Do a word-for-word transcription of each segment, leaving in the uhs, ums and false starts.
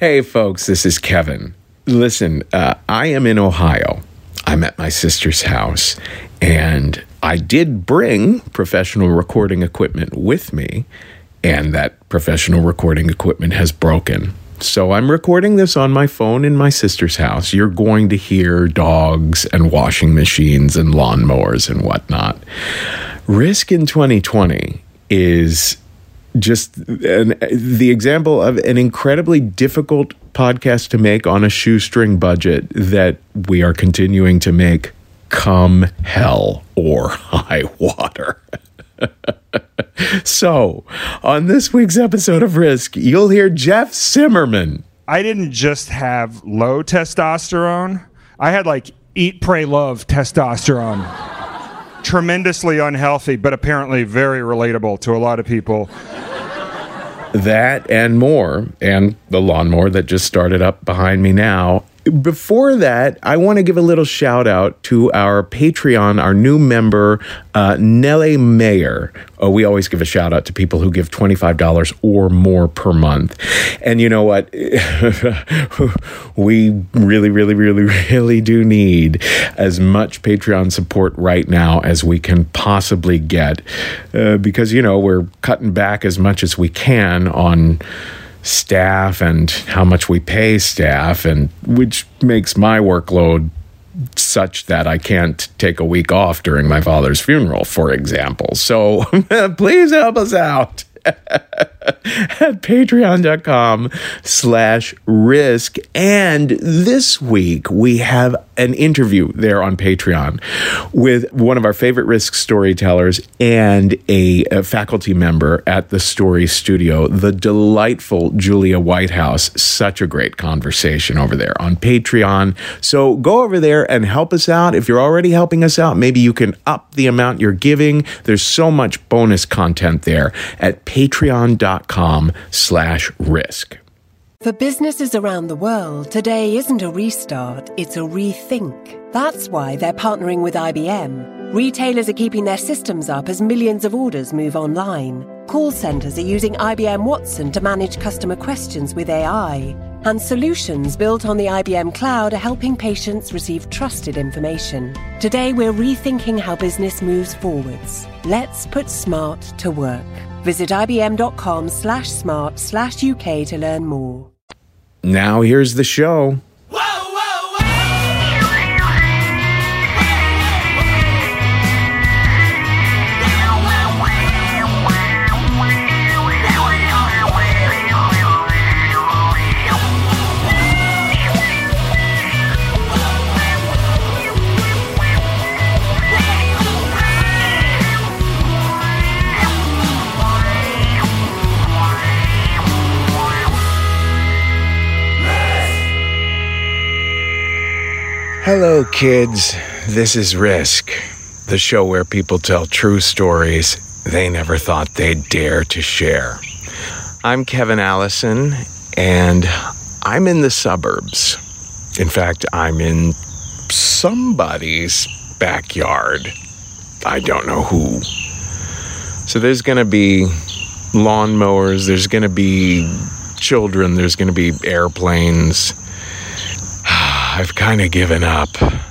Hey, folks, this is Kevin. Listen, uh, I am in Ohio. I'm at my sister's house, and I did bring professional recording equipment with me, and that professional recording equipment has broken. So I'm recording this on my phone in my sister's house. You're going to hear dogs and washing machines and lawnmowers and whatnot. Risk in twenty twenty is just an, the example of an incredibly difficult podcast to make on a shoestring budget that we are continuing to make come hell or high water. So, on this week's episode of Risk, you'll hear Jeff Zimmerman. I didn't just have low testosterone. I had like eat, pray, love testosterone. Tremendously unhealthy, but apparently very relatable to a lot of people. That and more, and the lawnmower that just started up behind me now. Before that, I want to give a little shout out to our Patreon, our new member, uh, Nellie Mayer. Oh, we always give a shout out to people who give twenty-five dollars or more per month. And you know what? We really, really, really, really do need as much Patreon support right now as we can possibly get. Uh, because, you know, we're cutting back as much as we can on staff and how much we pay staff, and which makes my workload such that I can't take a week off during my father's funeral, for example. So please help us out at patreon.com slash risk. And this week we have an interview there on Patreon with one of our favorite Risk storytellers and a, a faculty member at the Story Studio, the delightful Julia Whitehouse. Such a great conversation over there on Patreon. So go over there and help us out. If you're already helping us out, maybe you can up the amount you're giving. There's so much bonus content there at patreon.com slash risk. For businesses around the world, today isn't a restart, it's a rethink. That's why they're partnering with I B M. Retailers are keeping their systems up as millions of orders move online. Call centers are using I B M Watson to manage customer questions with A I. And solutions built on the I B M cloud are helping patients receive trusted information. Today, we're rethinking how business moves forwards. Let's put smart to work. Visit ibm.com slash smart slash UK to learn more. Now here's the show. Hello, kids. This is Risk, the show where people tell true stories they never thought they'd dare to share. I'm Kevin Allison, and I'm in the suburbs. In fact, I'm in somebody's backyard. I don't know who. So there's going to be lawnmowers, there's going to be children, there's going to be airplanes. I've kind of given up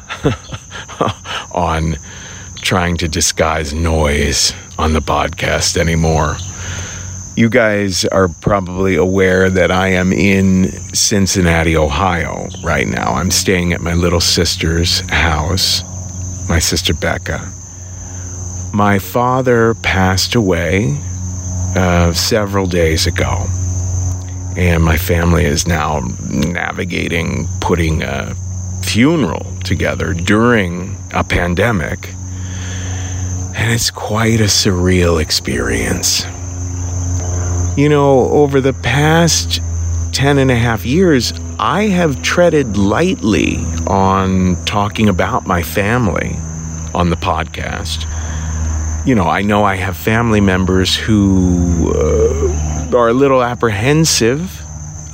on trying to disguise noise on the podcast anymore. You guys are probably aware that I am in Cincinnati, Ohio right now. I'm staying at my little sister's house, my sister Becca. My father passed away uh, several days ago. And my family is now navigating putting a funeral together during a pandemic. And it's quite a surreal experience. You know, over the past ten and a half years, I have treaded lightly on talking about my family on the podcast. You know, I know I have family members who uh, are a little apprehensive,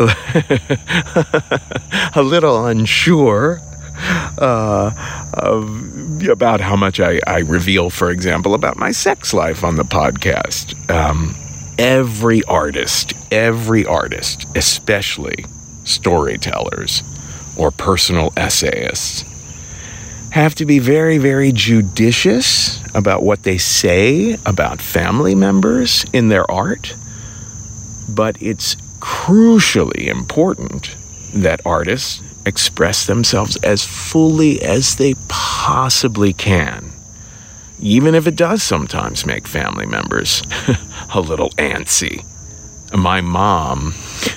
a little unsure uh, of, about how much I, I reveal, for example, about my sex life on the podcast. Um, every artist, every artist, especially storytellers or personal essayists have to be very, very judicious about what they say about family members in their art. But it's crucially important that artists express themselves as fully as they possibly can, even if it does sometimes make family members a little antsy. My mom,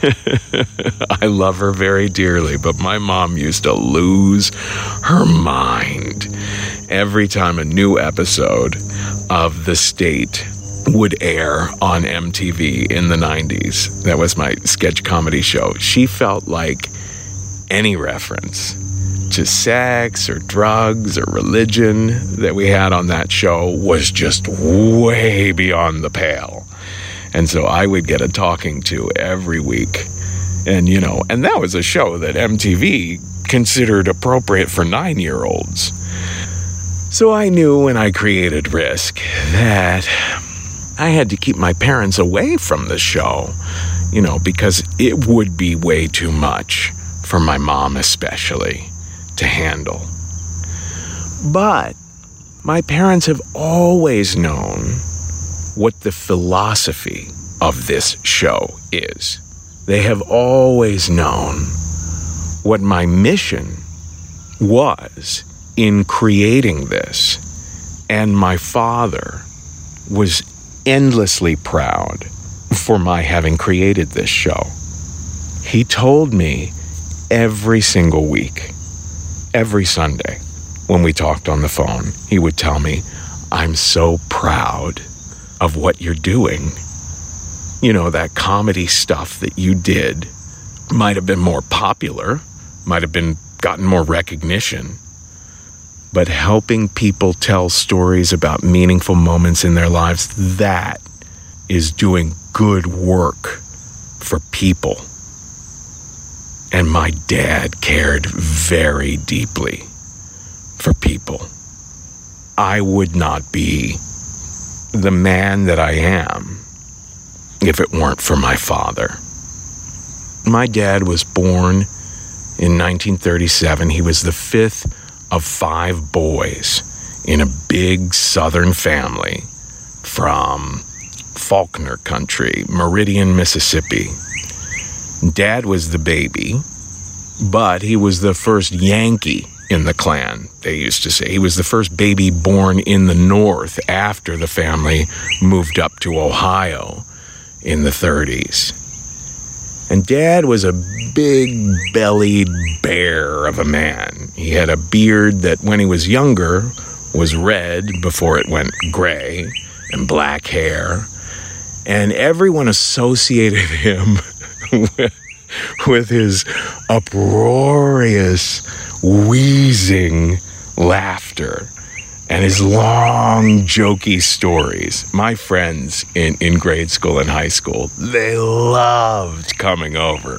I love her very dearly, but my mom used to lose her mind every time a new episode of The State would air on M T V in the nineties. That was my sketch comedy show. She felt like any reference to sex or drugs or religion that we had on that show was just way beyond the pale. And so I would get a talking to every week. And, you know, and that was a show that M T V considered appropriate for nine-year-olds. So I knew when I created Risk that I had to keep my parents away from the show, you know, because it would be way too much for my mom especially to handle. But my parents have always known what the philosophy of this show is. They have always known what my mission was in creating this. And my father was endlessly proud for my having created this show. He told me every single week, every Sunday, when we talked on the phone, he would tell me, "I'm so proud of what you're doing. You know, that comedy stuff that you did might have been more popular, might have been gotten more recognition, but helping people tell stories about meaningful moments in their lives, that is doing good work for people." And my dad cared very deeply for people. I would not be the man that I am if it weren't for my father. My dad was born in nineteen thirty-seven. He was the fifth of five boys in a big southern family from Faulkner Country, Meridian, Mississippi. Dad was the baby, but he was the first Yankee in the clan, they used to say. He was the first baby born in the North after the family moved up to Ohio in the thirties. And Dad was a big-bellied bear of a man. He had a beard that, when he was younger, was red before it went gray, and black hair. And everyone associated him with, with his uproarious, wheezing laughter and his long, jokey stories. My friends in, in grade school and high school, they loved coming over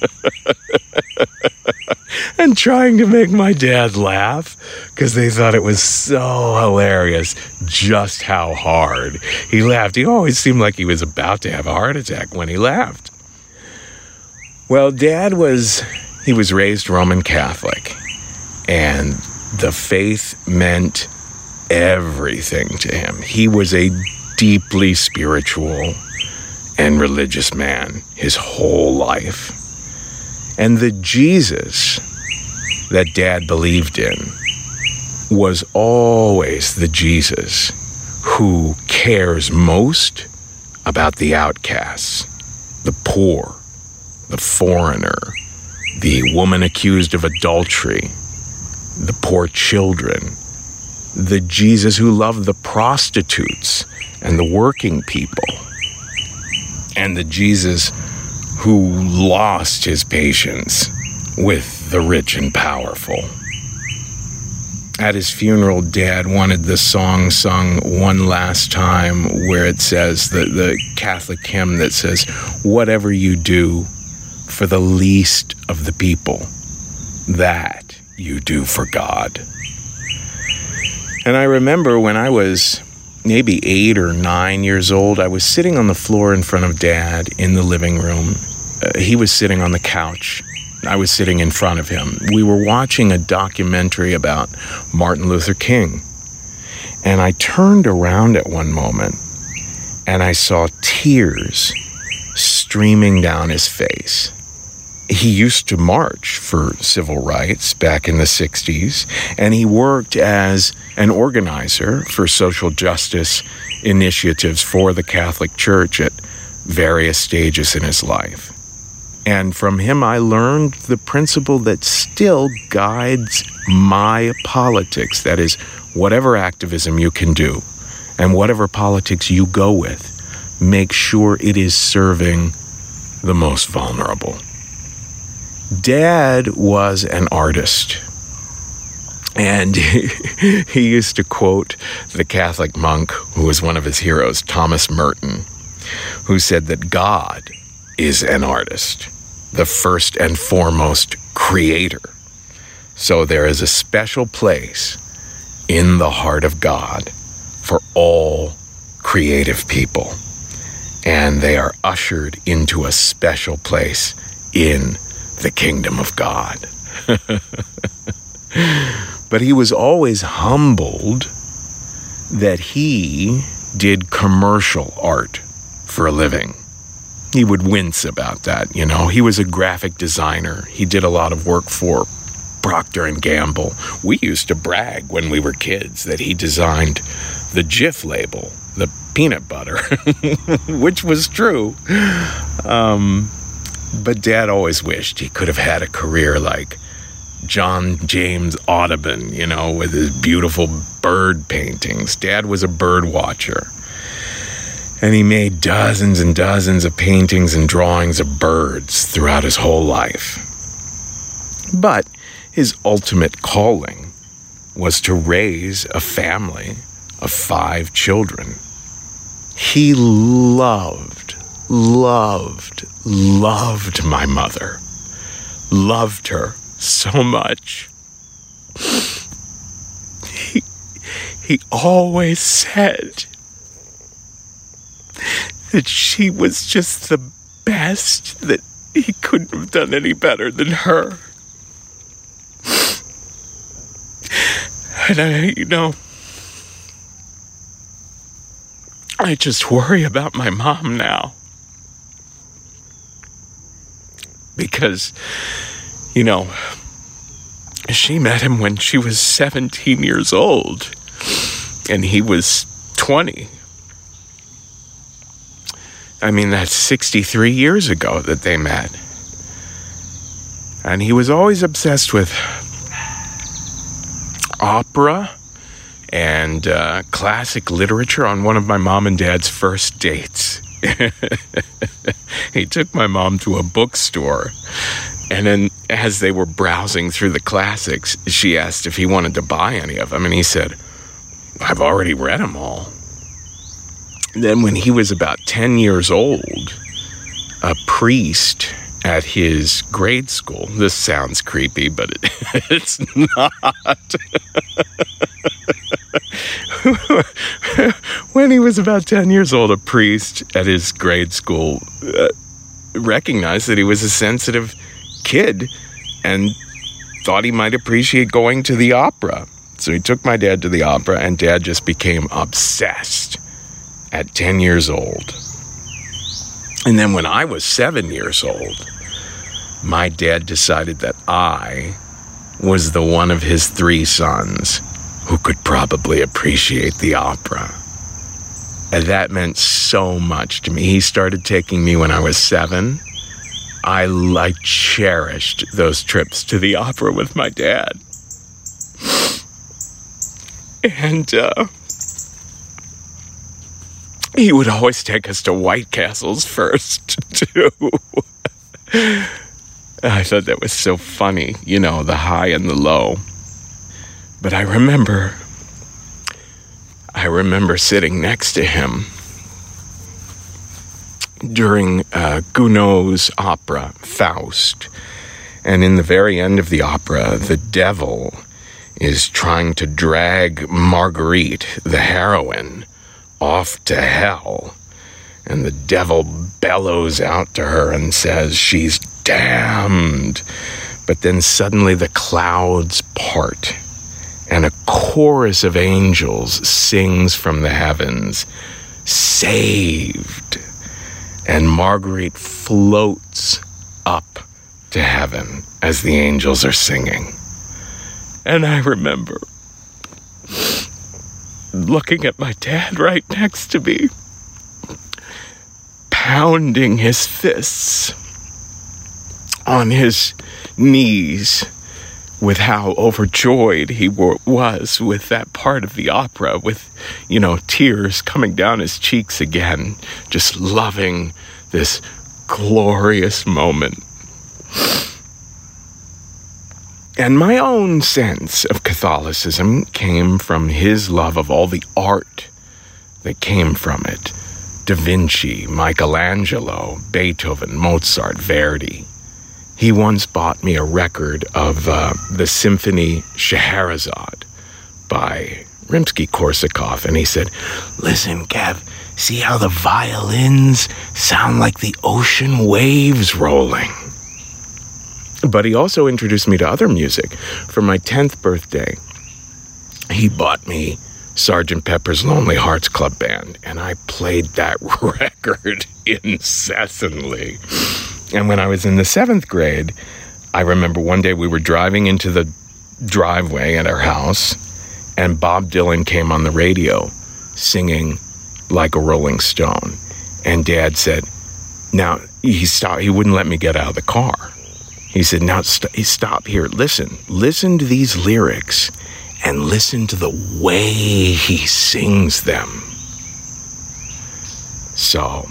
and trying to make my dad laugh because they thought it was so hilarious just how hard he laughed. He always seemed like he was about to have a heart attack when he laughed. Well, Dad was, he was raised Roman Catholic, and the faith meant everything to him. He was a deeply spiritual and religious man his whole life. And the Jesus that Dad believed in was always the Jesus who cares most about the outcasts, the poor, the foreigner, the woman accused of adultery, the poor children, the Jesus who loved the prostitutes and the working people, and the Jesus who lost his patience with the rich and powerful. At his funeral, Dad wanted the song sung one last time where it says, the, the Catholic hymn that says, "Whatever you do for the least of the people, that you do for God." And I remember when I was maybe eight or nine years old, I was sitting on the floor in front of Dad in the living room. Uh, he was sitting on the couch I was sitting in front of him. We were watching a documentary about Martin Luther King. And I turned around at one moment, and I saw tears streaming down his face. He used to march for civil rights back in the sixties, and he worked as an organizer for social justice initiatives for the Catholic Church at various stages in his life. And from him, I learned the principle that still guides my politics. That is, whatever activism you can do and whatever politics you go with, make sure it is serving the most vulnerable. Dad was an artist, and he used to quote the Catholic monk who was one of his heroes, Thomas Merton, who said that God is an artist, the first and foremost creator. So there is a special place in the heart of God for all creative people, and they are ushered into a special place in the kingdom of God. But he was always humbled that he did commercial art for a living. He would wince about that, you know. He was a graphic designer. He did a lot of work for Procter and Gamble. We used to brag when we were kids that he designed the Jif label, the peanut butter, which was true. Um, but Dad always wished he could have had a career like John James Audubon, you know, with his beautiful bird paintings. Dad was a bird watcher. And he made dozens and dozens of paintings and drawings of birds throughout his whole life. But his ultimate calling was to raise a family of five children. He loved, loved, loved my mother. Loved her so much. He, he always said that she was just the best, that he couldn't have done any better than her. And I, you know, I just worry about my mom now. Because, you know, she met him when she was seventeen years old, and he was twenty. I mean, that's sixty-three years ago that they met. And he was always obsessed with opera and uh, classic literature. On one of my mom and dad's first dates, he took my mom to a bookstore, and then as they were browsing through the classics, she asked if he wanted to buy any of them, and he said, "I've already read them all." And then when he was about ten years old, a priest at his grade school, this sounds creepy, but it, it's not. When he was about ten years old, a priest at his grade school uh, recognized that he was a sensitive kid and thought he might appreciate going to the opera. So he took my dad to the opera, and Dad just became obsessed at ten years old. And then when I was seven years old, my dad decided that I was the one of his three sons who could probably appreciate the opera. And that meant so much to me. He started taking me when I was seven. I, I cherished those trips to the opera with my dad. And, uh... he would always take us to White Castles first, too. I thought that was so funny, you know, the high and the low. But I remember, I remember sitting next to him during uh, Gounod's opera, Faust. And in the very end of the opera, the devil is trying to drag Marguerite, the heroine, off to hell, and the devil bellows out to her and says she's damned, But then suddenly the clouds part, and a chorus of angels sings from the heavens, saved. And Marguerite floats up to heaven as the angels are singing. And I remember looking at my dad right next to me, pounding his fists on his knees with how overjoyed he w- was with that part of the opera, with, you know, tears coming down his cheeks again, just loving this glorious moment. And my own sense of Catholicism came from his love of all the art that came from it. Da Vinci, Michelangelo, Beethoven, Mozart, Verdi. He once bought me a record of uh, the Symphony Scheherazade by Rimsky-Korsakov, and he said, "Listen, Kev, see how the violins sound like the ocean waves rolling?" But he also introduced me to other music. For my tenth birthday, he bought me Sergeant Pepper's Lonely Hearts Club Band, and I played that record incessantly. And when I was in the seventh grade, I remember one day we were driving into the driveway at our house, and Bob Dylan came on the radio singing Like a Rolling Stone. And Dad said, now, he stopped, he wouldn't let me get out of the car. He said, now, st- stop here, listen. Listen to these lyrics, and listen to the way he sings them. So,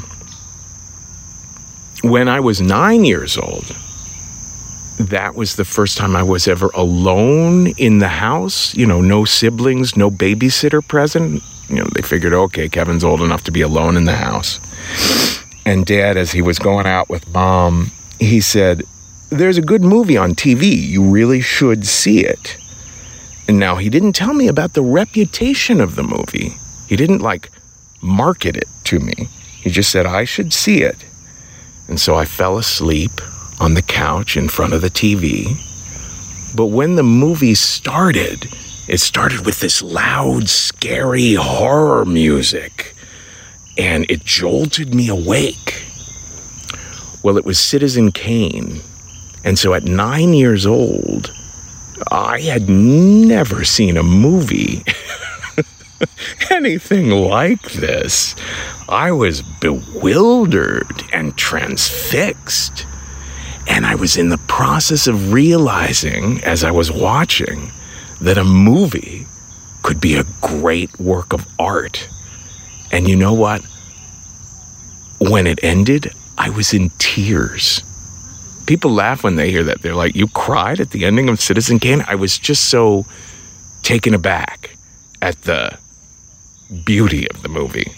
when I was nine years old, that was the first time I was ever alone in the house. You know, no siblings, no babysitter present. You know, they figured, okay, Kevin's old enough to be alone in the house. And Dad, as he was going out with Mom, he said, there's a good movie on T V. You really should see it. And now, he didn't tell me about the reputation of the movie. He didn't, like, market it to me. He just said I should see it. And so I fell asleep on the couch in front of the T V. But when the movie started, it started with this loud, scary horror music. And it jolted me awake. Well, it was Citizen Kane. And so at nine years old, I had never seen a movie anything like this. I was bewildered and transfixed. And I was in the process of realizing, as I was watching, that a movie could be a great work of art. And you know what? When it ended, I was in tears. People laugh when they hear that. They're like, you cried at the ending of Citizen Kane? I was just so taken aback at the beauty of the movie.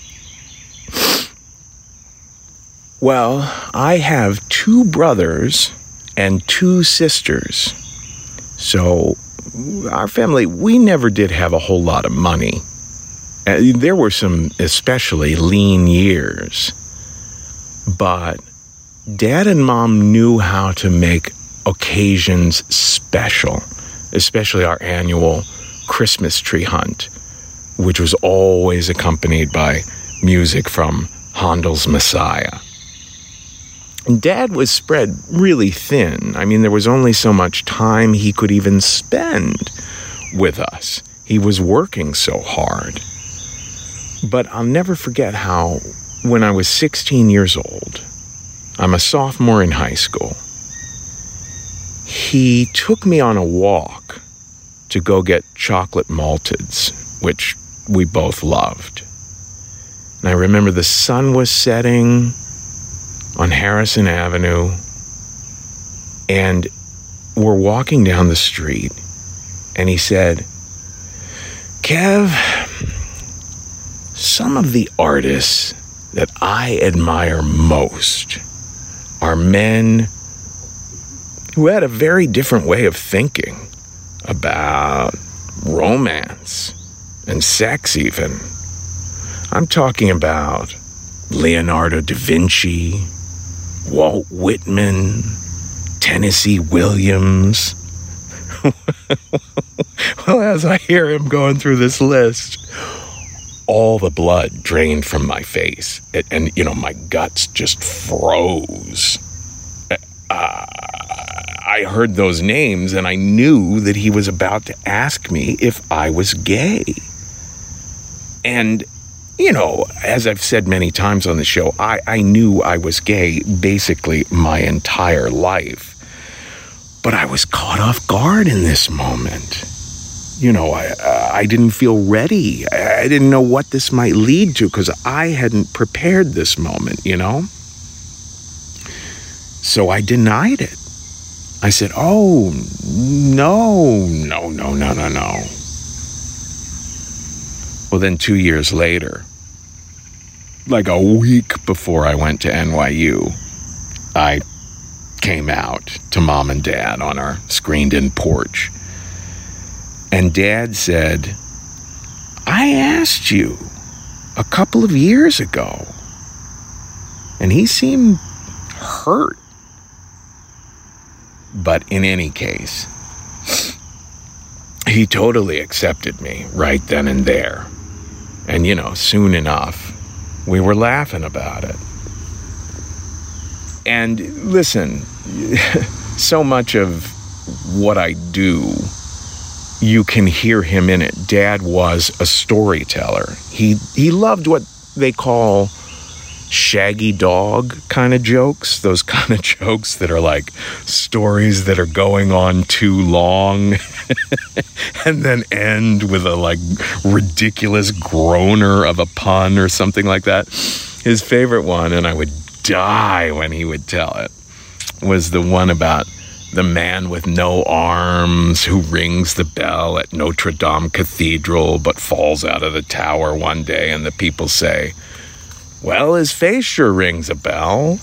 Well, I have two brothers and two sisters. So our family, we never did have a whole lot of money. Uh, there were some especially lean years. But Dad and Mom knew how to make occasions special, especially our annual Christmas tree hunt, which was always accompanied by music from Handel's Messiah. And Dad was spread really thin. I mean, there was only so much time he could even spend with us. He was working so hard. But I'll never forget how, when I was sixteen years old, I'm a sophomore in high school, he took me on a walk to go get chocolate malteds, which we both loved. And I remember the sun was setting on Harrison Avenue, and we're walking down the street, and he said, Kev, some of the artists that I admire most are men who had a very different way of thinking about romance and sex even. I'm talking about Leonardo da Vinci, Walt Whitman, Tennessee Williams. Well, as I hear him going through this list, all the blood drained from my face, and, and you know, my guts just froze. Uh, I heard those names, and I knew that he was about to ask me if I was gay. And, you know, as I've said many times on the show, I, I knew I was gay basically my entire life. But I was caught off guard in this moment. You know, I uh, I didn't feel ready. I didn't know what this might lead to because I hadn't prepared this moment, you know? So I denied it. I said, oh, no, no, no, no, no, no. Well, then two years later, like a week before I went to N Y U, I came out to Mom and Dad on our screened-in porch. And Dad said, I asked you a couple of years ago. And he seemed hurt. But in any case, he totally accepted me right then and there. And, you know, soon enough, we were laughing about it. And listen, so much of what I do, you can hear him in it. Dad was a storyteller. He he loved what they call shaggy dog kind of jokes, those kind of jokes that are like stories that are going on too long and then end with a like ridiculous groaner of a pun or something like that. His favorite one, and I would die when he would tell it, was the one about the man with no arms who rings the bell at Notre Dame Cathedral but falls out of the tower one day, and the people say, well, his face sure rings a bell.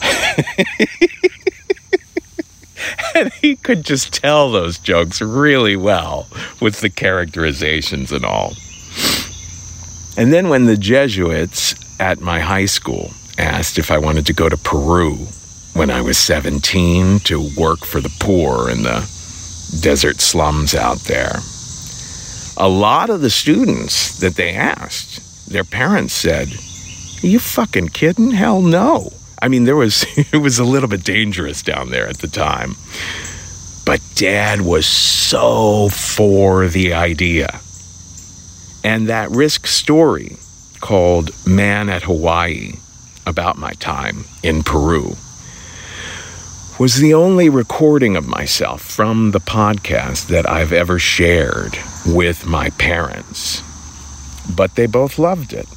And he could just tell those jokes really well with the characterizations and all. And then when the Jesuits at my high school asked if I wanted to go to Peru when I was seventeen to work for the poor in the desert slums out there, a lot of the students that they asked, their parents said, are you fucking kidding? Hell no. I mean, there was it was a little bit dangerous down there at the time. But Dad was so for the idea. And that Risk story called Man at Hawaii, about my time in Peru, was the only recording of myself from the podcast that I've ever shared with my parents. But they both loved it.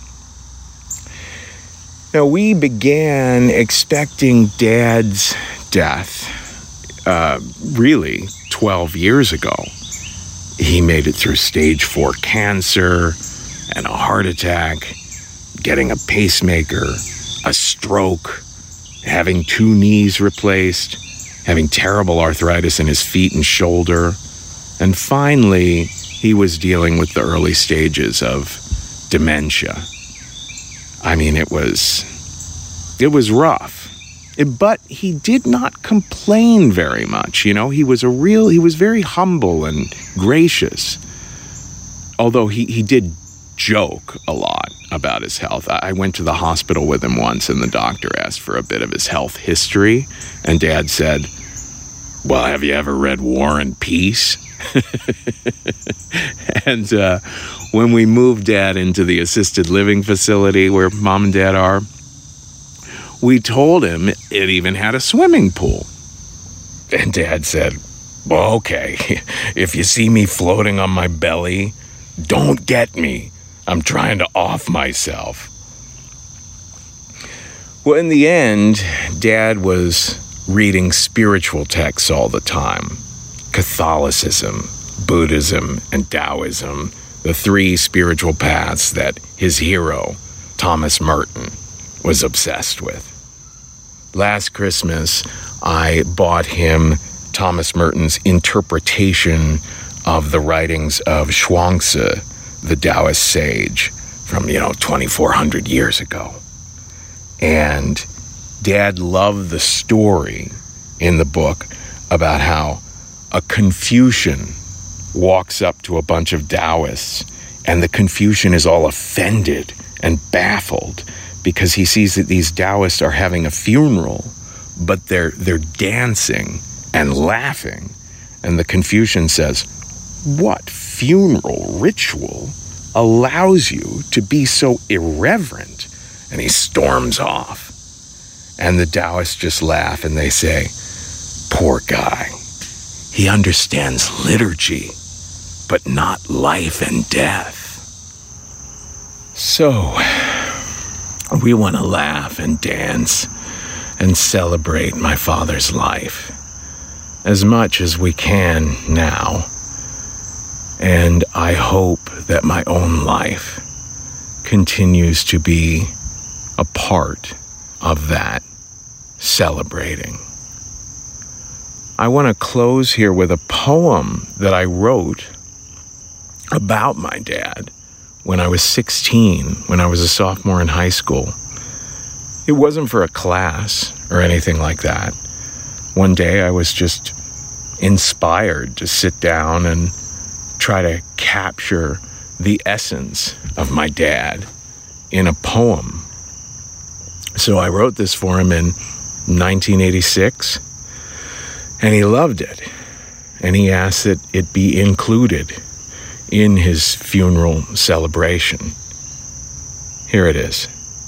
Now, we began expecting Dad's death uh, really twelve years ago. He made it through stage four cancer and a heart attack, getting a pacemaker, a stroke, having two knees replaced, having terrible arthritis in his feet and shoulder, and finally, he was dealing with the early stages of dementia. I mean, it was, it was rough. It, but he did not complain very much, you know? He was a real, he was very humble and gracious. Although he, he did joke a lot about his health. I went to the hospital with him once, and the doctor asked for a bit of his health history, and Dad said, well, have you ever read War and Peace? And uh, when we moved Dad into the assisted living facility where Mom and Dad are, we told him it even had a swimming pool. And Dad said, well, okay, if you see me floating on my belly, don't get me. I'm trying to off myself. Well, in the end, Dad was reading spiritual texts all the time. Catholicism, Buddhism, and Taoism, the three spiritual paths that his hero, Thomas Merton, was obsessed with. Last Christmas, I bought him Thomas Merton's interpretation of the writings of Zhuangzi, the Taoist sage from, you know, twenty-four hundred years ago. And Dad loved the story in the book about how a Confucian walks up to a bunch of Taoists, and the Confucian is all offended and baffled because he sees that these Taoists are having a funeral, but they're they're dancing and laughing. And the Confucian says, "What funeral ritual allows you to be so irreverent?" And he storms off. And the Taoists just laugh and they say, "Poor guy. He understands liturgy, but not life and death." So, we want to laugh and dance and celebrate my father's life as much as we can now. And I hope that my own life continues to be a part of that celebrating. I want to close here with a poem that I wrote about my dad when I was sixteen, when I was a sophomore in high school. It wasn't for a class or anything like that. One day I was just inspired to sit down and try to capture the essence of my dad in a poem. So I wrote this for him in nineteen eighty-six, and he loved it. And he asked that it be included in his funeral celebration. Here it is.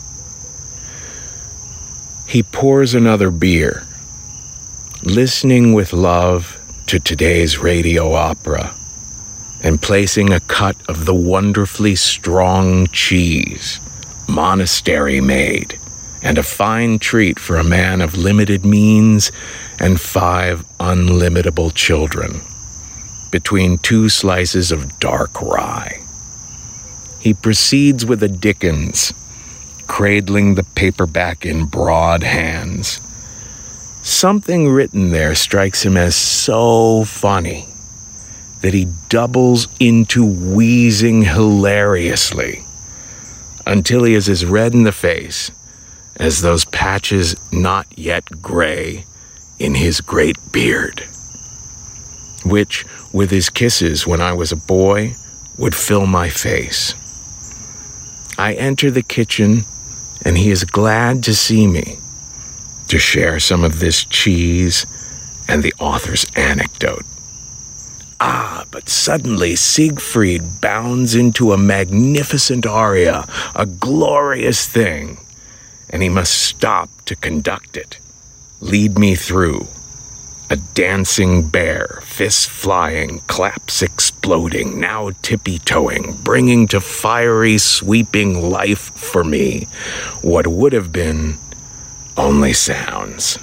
He pours another beer, listening with love to today's radio opera, and placing a cut of the wonderfully strong cheese, monastery made, and a fine treat for a man of limited means and five unlimitable children, between two slices of dark rye. He proceeds with a Dickens, cradling the paperback in broad hands. Something written there strikes him as so funny that he doubles into wheezing hilariously until he is as red in the face as those patches not yet gray in his great beard, which, with his kisses when I was a boy, would fill my face. I enter the kitchen, and he is glad to see me, to share some of this cheese and the author's anecdote. Ah, but suddenly Siegfried bounds into a magnificent aria, a glorious thing, and he must stop to conduct it, lead me through. A dancing bear, fists flying, claps exploding, now tippy-toeing, bringing to fiery, sweeping life for me what would have been only sounds.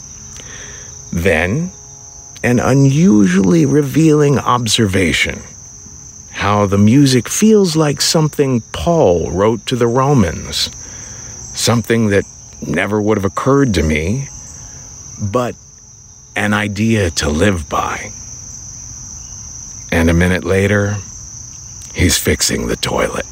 Then, an unusually revealing observation, how the music feels like something Paul wrote to the Romans, something that never would have occurred to me, but an idea to live by. And a minute later, he's fixing the toilet.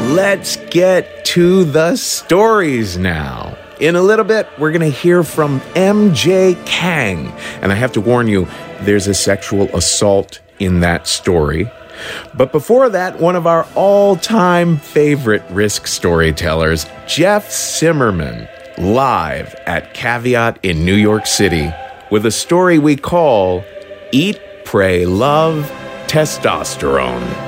let's get to the stories now. In a little bit, we're going to hear from M J Kang. And I have to warn you, there's a sexual assault in that story. But before that, one of our all-time favorite Risk storytellers, Jeff Zimmerman, live at Caveat in New York City with a story we call Eat, Pray, Love, Testosterone.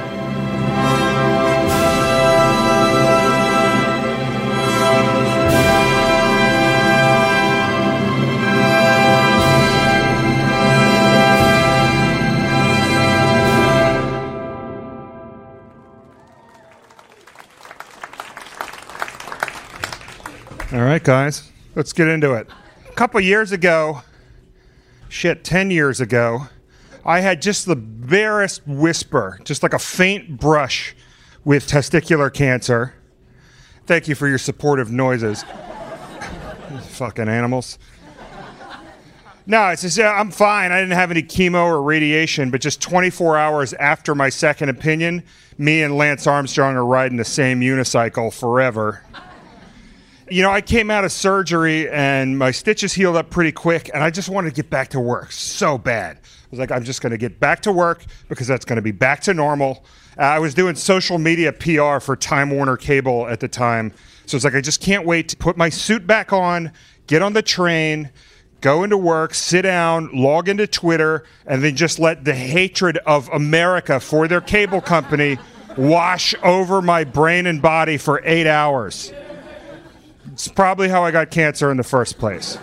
All right, guys, let's get into it. A couple years ago, shit, ten years ago, I had just the barest whisper, just like a faint brush with testicular cancer. Thank you for your supportive noises. Fucking animals. No, it's just, I'm fine. I didn't have any chemo or radiation, but just twenty-four hours after my second opinion, me and Lance Armstrong are riding the same unicycle forever. You know, I came out of surgery and my stitches healed up pretty quick, and I just wanted to get back to work so bad. I was like, I'm just going to get back to work because that's going to be back to normal. Uh, I was doing social media P R for Time Warner Cable at the time. So it's like, I just can't wait to put my suit back on, get on the train, go into work, sit down, log into Twitter, and then just let the hatred of America for their cable company wash over my brain and body for eight hours. It's probably how I got cancer in the first place.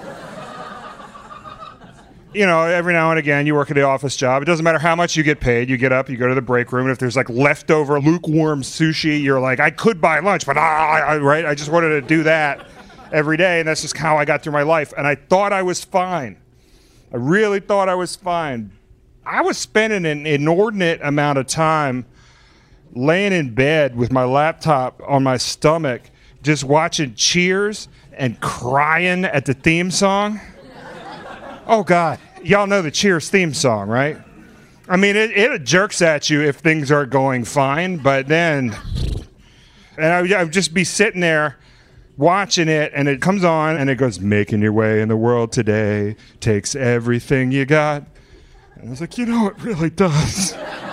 You know, every now and again, you work at the office job. It doesn't matter how much you get paid. You get up, you go to the break room, and if there's like leftover lukewarm sushi, you're like, I could buy lunch, but ah, I, right? I just wanted to do that every day, and that's just how I got through my life. And I thought I was fine. I really thought I was fine. I was spending an inordinate amount of time laying in bed with my laptop on my stomach, just watching Cheers and crying at the theme song. Oh, God. Y'all know the Cheers theme song, right? I mean, it, it jerks at you if things are going fine, but then... And I, I would just be sitting there watching it, and it comes on, and it goes, making your way in the world today takes everything you got. And I was like, you know, it really does.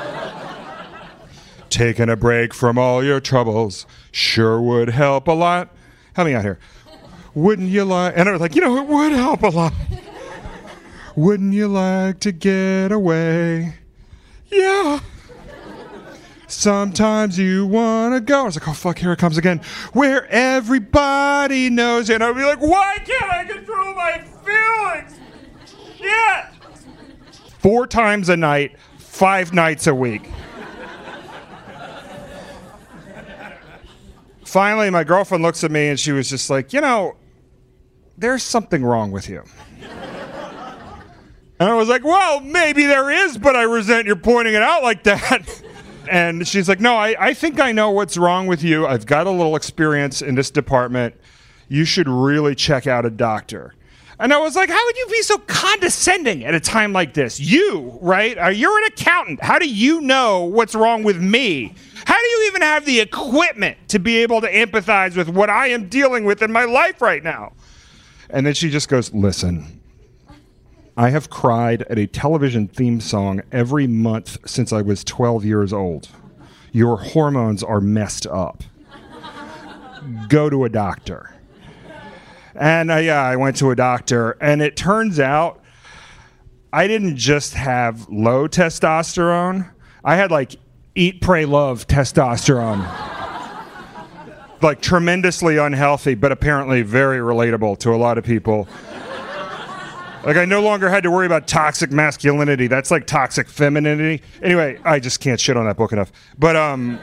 Taking a break from all your troubles sure would help a lot. Help me out here. Wouldn't you like... And I was like, you know, it would help a lot. Wouldn't you like to get away? Yeah. Sometimes you want to go. I was like, oh, fuck, here it comes again. Where everybody knows it. And I'd be like, why can't I control my feelings? Shit. Four times a night, five nights a week. Finally, my girlfriend looks at me and she was just like, you know, there's something wrong with you. And I was like, well, maybe there is, but I resent your pointing it out like that. And she's like, no, I, I think I know what's wrong with you. I've got a little experience in this department. You should really check out a doctor. And I was like, how would you be so condescending at a time like this? You, right? Uh, you're an accountant. How do you know what's wrong with me? How do you even have the equipment to be able to empathize with what I am dealing with in my life right now? And then she just goes, listen, I have cried at a television theme song every month since I was twelve years old. Your hormones are messed up. Go to a doctor. And uh, yeah, I went to a doctor, and it turns out I didn't just have low testosterone. I had like eat, pray, love testosterone. Like tremendously unhealthy, but apparently very relatable to a lot of people. Like I no longer had to worry about toxic masculinity. That's like toxic femininity. Anyway, I just can't shit on that book enough. But um,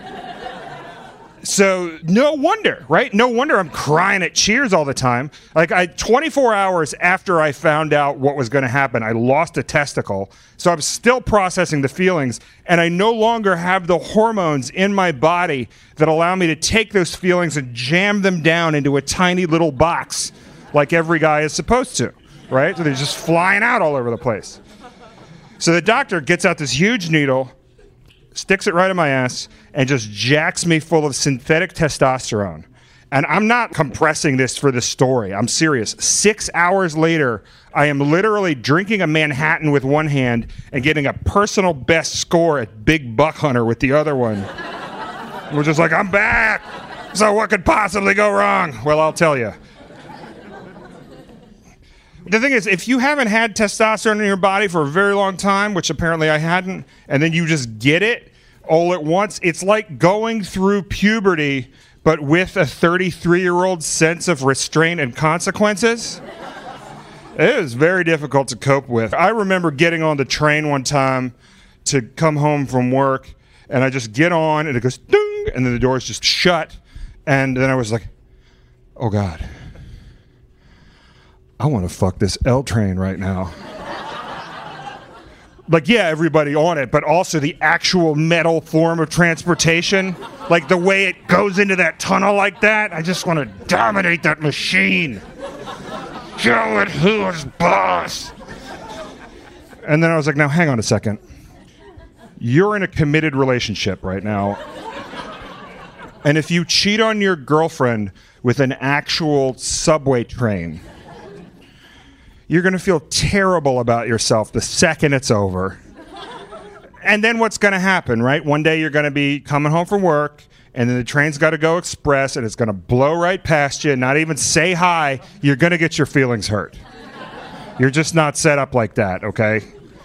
so no wonder, right? No wonder I'm crying at Cheers all the time. Like I, twenty-four hours after I found out what was going to happen, I lost a testicle. So I'm still processing the feelings, and I no longer have the hormones in my body that allow me to take those feelings and jam them down into a tiny little box like every guy is supposed to. Right? So they're just flying out all over the place. So the doctor gets out this huge needle, sticks it right in my ass, and just jacks me full of synthetic testosterone. And I'm not compressing this for the story. I'm serious. Six hours later, I am literally drinking a Manhattan with one hand and getting a personal best score at Big Buck Hunter with the other one. We're just like, I'm back. So what could possibly go wrong? Well, I'll tell you. The thing is, if you haven't had testosterone in your body for a very long time, which apparently I hadn't, and then you just get it all at once, it's like going through puberty but with a thirty-three-year-old sense of restraint and consequences. It was very difficult to cope with. I remember getting on the train one time to come home from work, and I just get on, and it goes ding, and then the doors just shut, and then I was like, oh, God. I want to fuck this L train right now. Like, yeah, everybody on it, but also the actual metal form of transportation. Like the way it goes into that tunnel like that. I just want to dominate that machine. Show it who's boss. And then I was like, now hang on a second. You're in a committed relationship right now. And if you cheat on your girlfriend with an actual subway train, you're going to feel terrible about yourself the second it's over. And then what's going to happen, right? One day you're going to be coming home from work, and then the train's got to go express, and it's going to blow right past you, not even say hi. You're going to get your feelings hurt. You're just not set up like that, okay?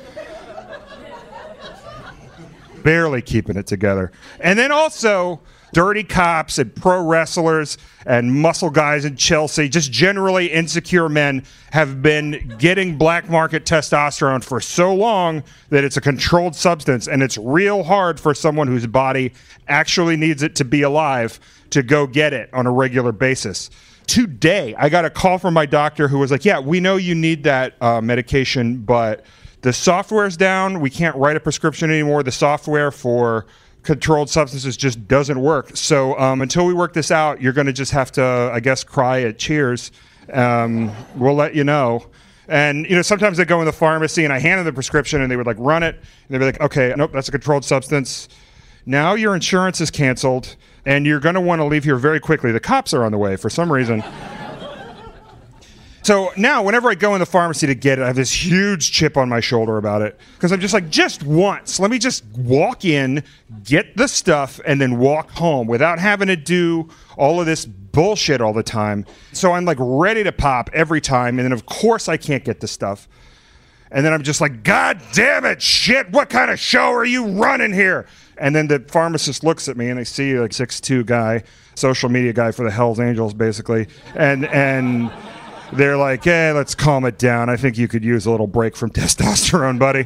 Barely keeping it together. And then also, dirty cops and pro wrestlers and muscle guys in Chelsea, just generally insecure men, have been getting black market testosterone for so long that it's a controlled substance, and it's real hard for someone whose body actually needs it to be alive to go get it on a regular basis. Today, I got a call from my doctor who was like, yeah, we know you need that uh, medication, but the software's down. We can't write a prescription anymore. The software for controlled substances just doesn't work. So um, until we work this out, you're going to just have to, I guess, cry at Cheers. Um, we'll let you know. And, you know, sometimes they go in the pharmacy and I hand them the prescription and they would like run it. And they'd be like, okay, nope, that's a controlled substance. Now your insurance is canceled and you're going to want to leave here very quickly. The cops are on the way for some reason. So now whenever I go in the pharmacy to get it, I have this huge chip on my shoulder about it because I'm just like, just once, let me just walk in, get the stuff, and then walk home without having to do all of this bullshit all the time. So I'm like ready to pop every time, and then of course I can't get the stuff. And then I'm just like, God damn it, shit, what kind of show are you running here? And then the pharmacist looks at me and I see like six two guy, social media guy for the Hells Angels basically, and and they're like, hey, let's calm it down. I think you could use a little break from testosterone, buddy.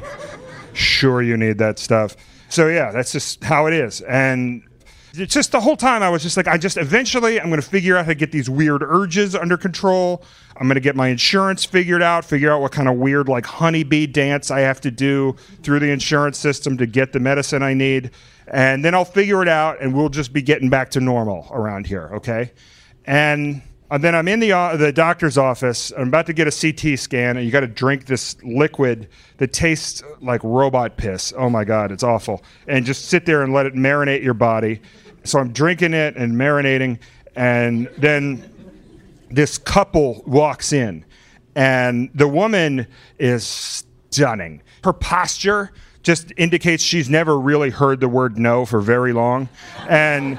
Sure, you need that stuff. So, yeah, that's just how it is. And it's just the whole time I was just like, I just eventually I'm going to figure out how to get these weird urges under control. I'm going to get my insurance figured out, figure out what kind of weird like honeybee dance I have to do through the insurance system to get the medicine I need. And then I'll figure it out and we'll just be getting back to normal around here, okay? And... And then I'm in the uh, the doctor's office. I'm about to get a C T scan, and you got to drink this liquid that tastes like robot piss. Oh my God, it's awful. And just sit there and let it marinate your body. So I'm drinking it and marinating, and then this couple walks in, and the woman is stunning. Her posture just indicates she's never really heard the word no for very long, and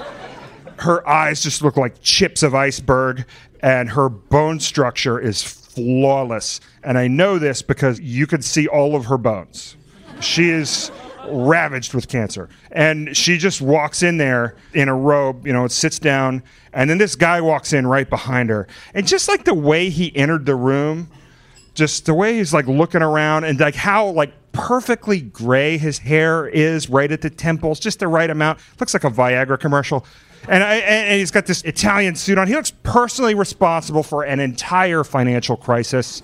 her eyes just look like chips of iceberg, and her bone structure is flawless. And I know this because you can see all of her bones. She is ravaged with cancer. And she just walks in there in a robe, you know, sits down, and then this guy walks in right behind her. And just like the way he entered the room, just the way he's like looking around, and like how like perfectly gray his hair is right at the temples, just the right amount. Looks like a Viagra commercial. And, I, and he's got this Italian suit on. He looks personally responsible for an entire financial crisis.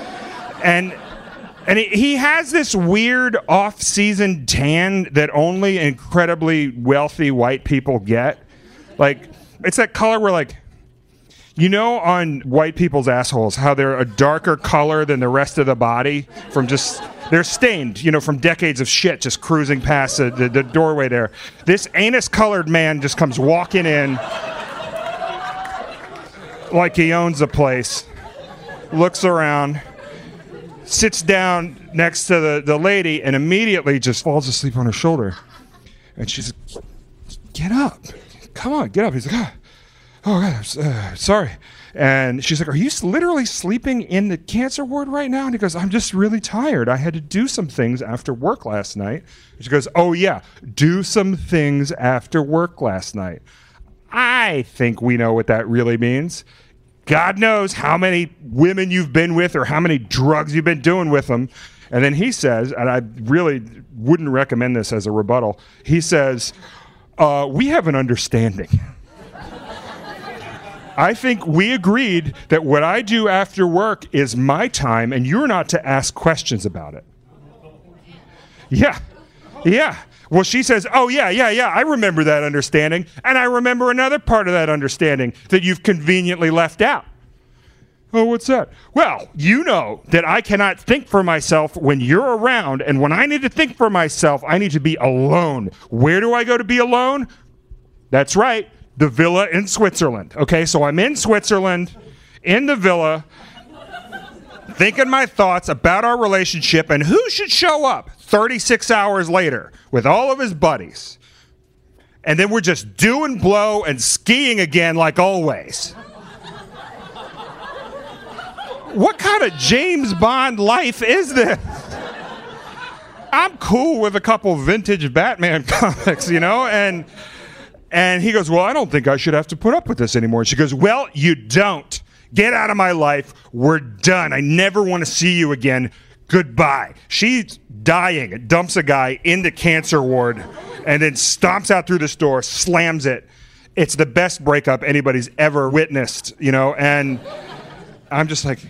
And and he, he has this weird off-season tan that only incredibly wealthy white people get. Like, it's that color where, like, you know on white people's assholes how they're a darker color than the rest of the body from just... They're stained, you know, from decades of shit just cruising past the, the, the doorway there. This anus-colored man just comes walking in like he owns a place, looks around, sits down next to the, the lady, and immediately just falls asleep on her shoulder. And she's like, get up. Come on, get up. He's like, oh, oh God, I'm uh, sorry. And she's like, are you literally sleeping in the cancer ward right now? And he goes, I'm just really tired. I had to do some things after work last night. And she goes, oh yeah, do some things after work last night. I think we know what that really means. God knows how many women you've been with or how many drugs you've been doing with them. And then he says, and I really wouldn't recommend this as a rebuttal, he says, uh, we have an understanding. I think we agreed that what I do after work is my time and you're not to ask questions about it. Yeah, yeah. Well, she says, oh, yeah, yeah, yeah, I remember that understanding. And I remember another part of that understanding that you've conveniently left out. Oh, what's that? Well, you know that I cannot think for myself when you're around. And when I need to think for myself, I need to be alone. Where do I go to be alone? That's right. The villa in Switzerland. Okay, so I'm in Switzerland, in the villa, thinking my thoughts about our relationship and who should show up thirty-six hours later with all of his buddies. And then we're just doing blow and skiing again like always. What kind of James Bond life is this? I'm cool with a couple vintage Batman comics, you know, and... And he goes, well, I don't think I should have to put up with this anymore. And she goes, well, you don't. Get out of my life. We're done. I never want to see you again. Goodbye. She's dying, dumps a guy in the cancer ward, and then stomps out through this door, slams it. It's the best breakup anybody's ever witnessed, you know? And I'm just like,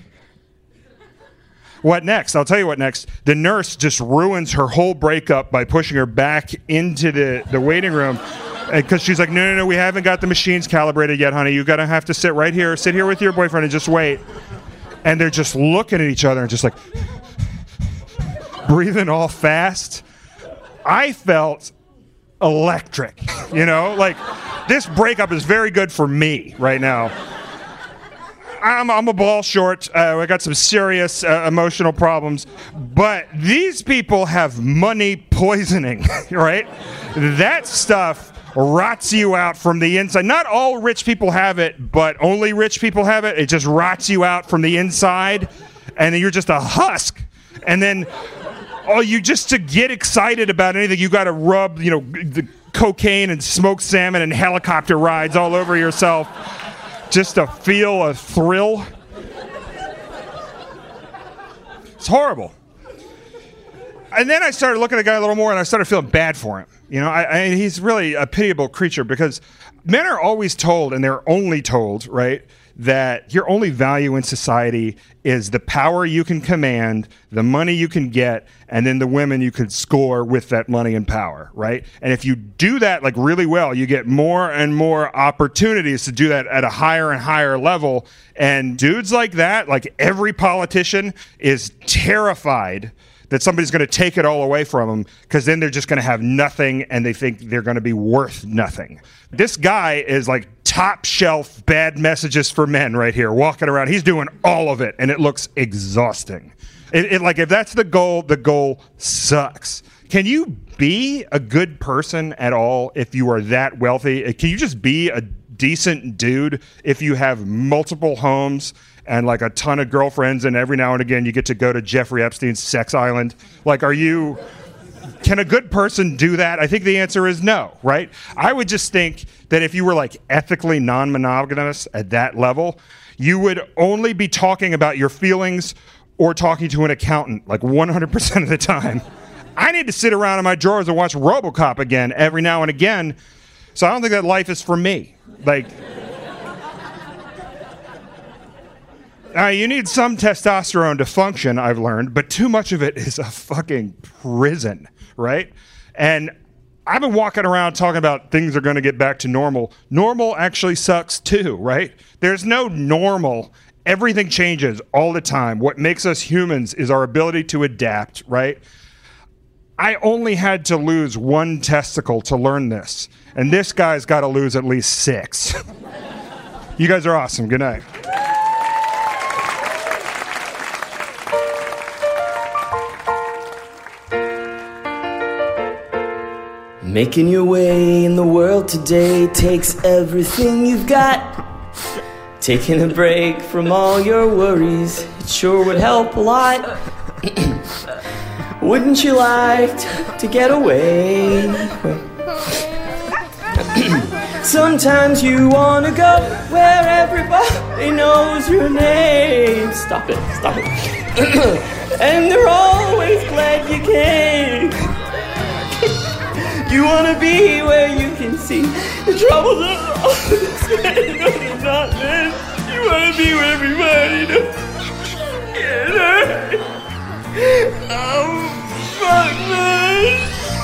what next? I'll tell you what next. The nurse just ruins her whole breakup by pushing her back into the, the waiting room. Because she's like, no, no, no, we haven't got the machines calibrated yet, honey. You're going to have to sit right here. Sit here with your boyfriend and just wait. And they're just looking at each other and just like breathing all fast. I felt electric, you know? Like, this breakup is very good for me right now. I'm, I'm a ball short. Uh, I got some serious uh, emotional problems. But these people have money poisoning, right? That stuff rots you out from the inside. Not all rich people have it, but only rich people have it. It just rots you out from the inside, and then you're just a husk. And then, oh, you just to get excited about anything, you got to rub, you know, the cocaine and smoked salmon and helicopter rides all over yourself just to feel a thrill. It's horrible. And then I started looking at the guy a little more, and I started feeling bad for him. You know, I, I, he's really a pitiable creature because men are always told, and they're only told, right, that your only value in society is the power you can command, the money you can get, and then the women you can score with that money and power, right? And if you do that like really well, you get more and more opportunities to do that at a higher and higher level. And dudes like that, like every politician is terrified that somebody's going to take it all away from them because then they're just going to have nothing and they think they're going to be worth nothing. This guy is like top shelf bad messages for men right here, walking around. He's doing all of it, and it looks exhausting. It, it, like, if that's the goal, the goal sucks. Can you be a good person at all if you are that wealthy? Can you just be a decent dude if you have multiple homes and like a ton of girlfriends, and every now and again you get to go to Jeffrey Epstein's sex island? Like, are you... Can a good person do that? I think the answer is no, right? I would just think that if you were like ethically non-monogamous at that level, you would only be talking about your feelings or talking to an accountant like one hundred percent of the time. I need to sit around in my drawers and watch RoboCop again every now and again, so I don't think that life is for me. Like... Uh, you need some testosterone to function, I've learned, but too much of it is a fucking prison, right? And I've been walking around talking about things are going to get back to normal. Normal actually sucks too, right? There's no normal everything changes all the time. What makes us humans is our ability to adapt, right? I only had to lose one testicle to learn this, and this guy's got to lose at least six. You guys are awesome. Good night. Making your way in the world today takes everything you've got. Taking a break from all your worries, it sure would help a lot. Wouldn't you like to, to get away? Sometimes you wanna go where everybody knows your name. Stop it, stop it. And they're always glad you came. You wanna be where you can see the troubles of all the not this. You wanna be where everybody knows. Oh, fuck, man.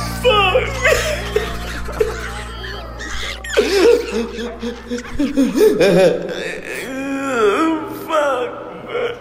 Fuck. Fuck, man.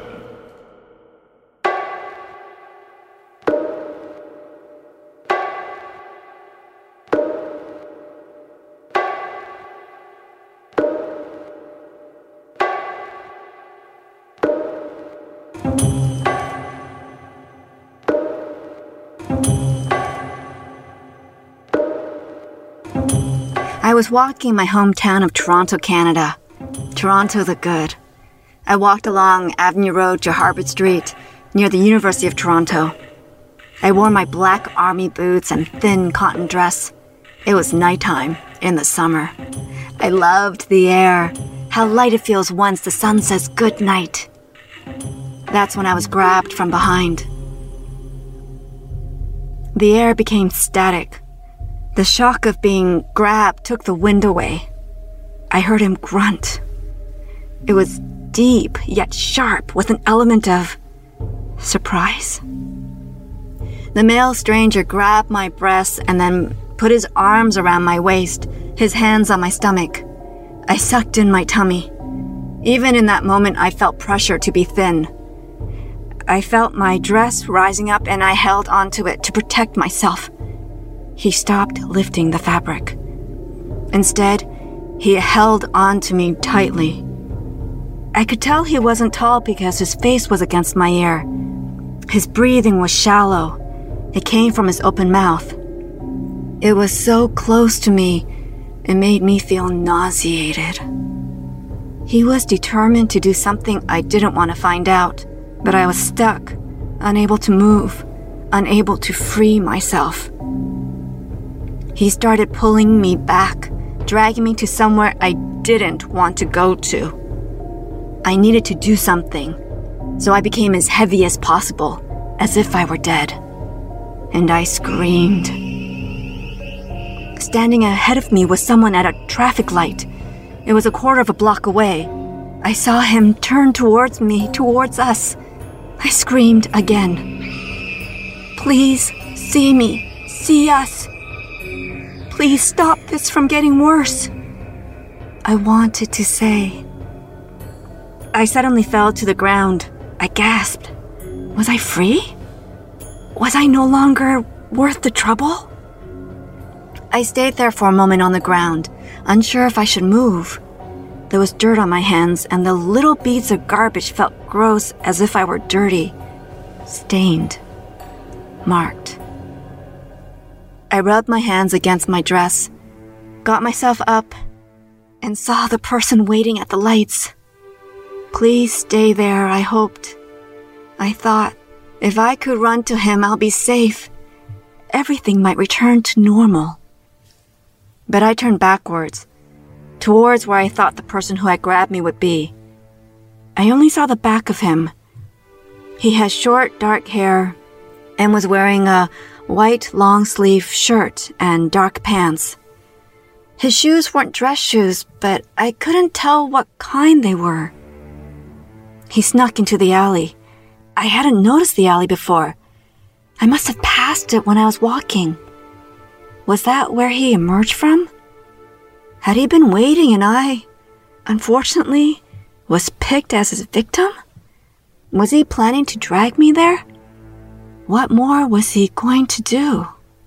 I was walking in my hometown of Toronto, Canada. Toronto the good. I walked along Avenue Road to Harvard Street, near the University of Toronto. I wore my black army boots and thin cotton dress. It was nighttime in the summer. I loved the air, how light it feels once the sun says good night. That's when I was grabbed from behind. The air became static. The shock of being grabbed took the wind away. I heard him grunt. It was deep yet sharp with an element of surprise. The male stranger grabbed my breasts and then put his arms around my waist, his hands on my stomach. I sucked in my tummy. Even in that moment, I felt pressure to be thin. I felt my dress rising up and I held onto it to protect myself. He stopped lifting the fabric. Instead, he held on to me tightly. I could tell he wasn't tall because his face was against my ear. His breathing was shallow. It came from his open mouth. It was so close to me, it made me feel nauseated. He was determined to do something I didn't want to find out, but I was stuck, unable to move, unable to free myself. He started pulling me back, dragging me to somewhere I didn't want to go to. I needed to do something, so I became as heavy as possible, as if I were dead. And I screamed. Standing ahead of me was someone at a traffic light. It was a quarter of a block away. I saw him turn towards me, towards us. I screamed again. Please, see me, see us. Please stop this from getting worse. I wanted to say. I suddenly fell to the ground. I gasped. Was I free? Was I no longer worth the trouble? I stayed there for a moment on the ground, unsure if I should move. There was dirt on my hands, and the little beads of garbage felt gross, as if I were dirty, stained, marked. I rubbed my hands against my dress, got myself up, and saw the person waiting at the lights. Please stay there, I hoped. I thought, if I could run to him, I'll be safe. Everything might return to normal. But I turned backwards, towards where I thought the person who had grabbed me would be. I only saw the back of him. He had short, dark hair and was wearing a white long-sleeve shirt and dark pants. His shoes weren't dress shoes, but I couldn't tell what kind they were. He snuck into the alley. I hadn't noticed the alley before. I must have passed it when I was walking. Was that where he emerged from? Had he been waiting and I, unfortunately, was picked as his victim? Was he planning to drag me there? What more was he going to do?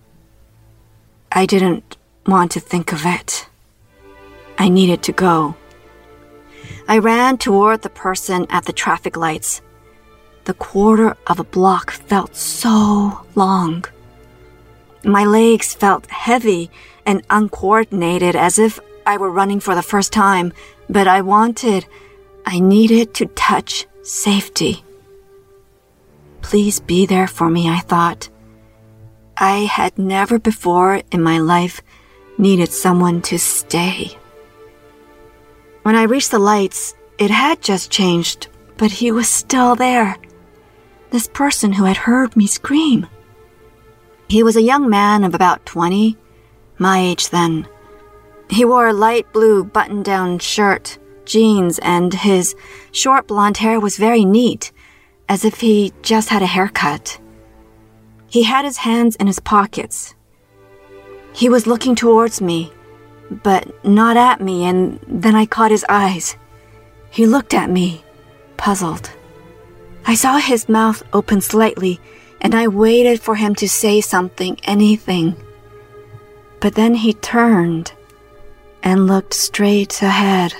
I didn't want to think of it. I needed to go. I ran toward the person at the traffic lights. The quarter of a block felt so long. My legs felt heavy and uncoordinated, as if I were running for the first time, but I wanted, I needed to touch safety. Please be there for me, I thought. I had never before in my life needed someone to stay. When I reached the lights, it had just changed, but he was still there. This person who had heard me scream. He was a young man of about twenty, my age then. He wore a light blue button-down shirt, jeans, and his short blonde hair was very neat, as if he just had a haircut. He had his hands in his pockets. He was looking towards me, but not at me, and then I caught his eyes. He looked at me, puzzled. I saw his mouth open slightly, and I waited for him to say something, anything. But then he turned and looked straight ahead.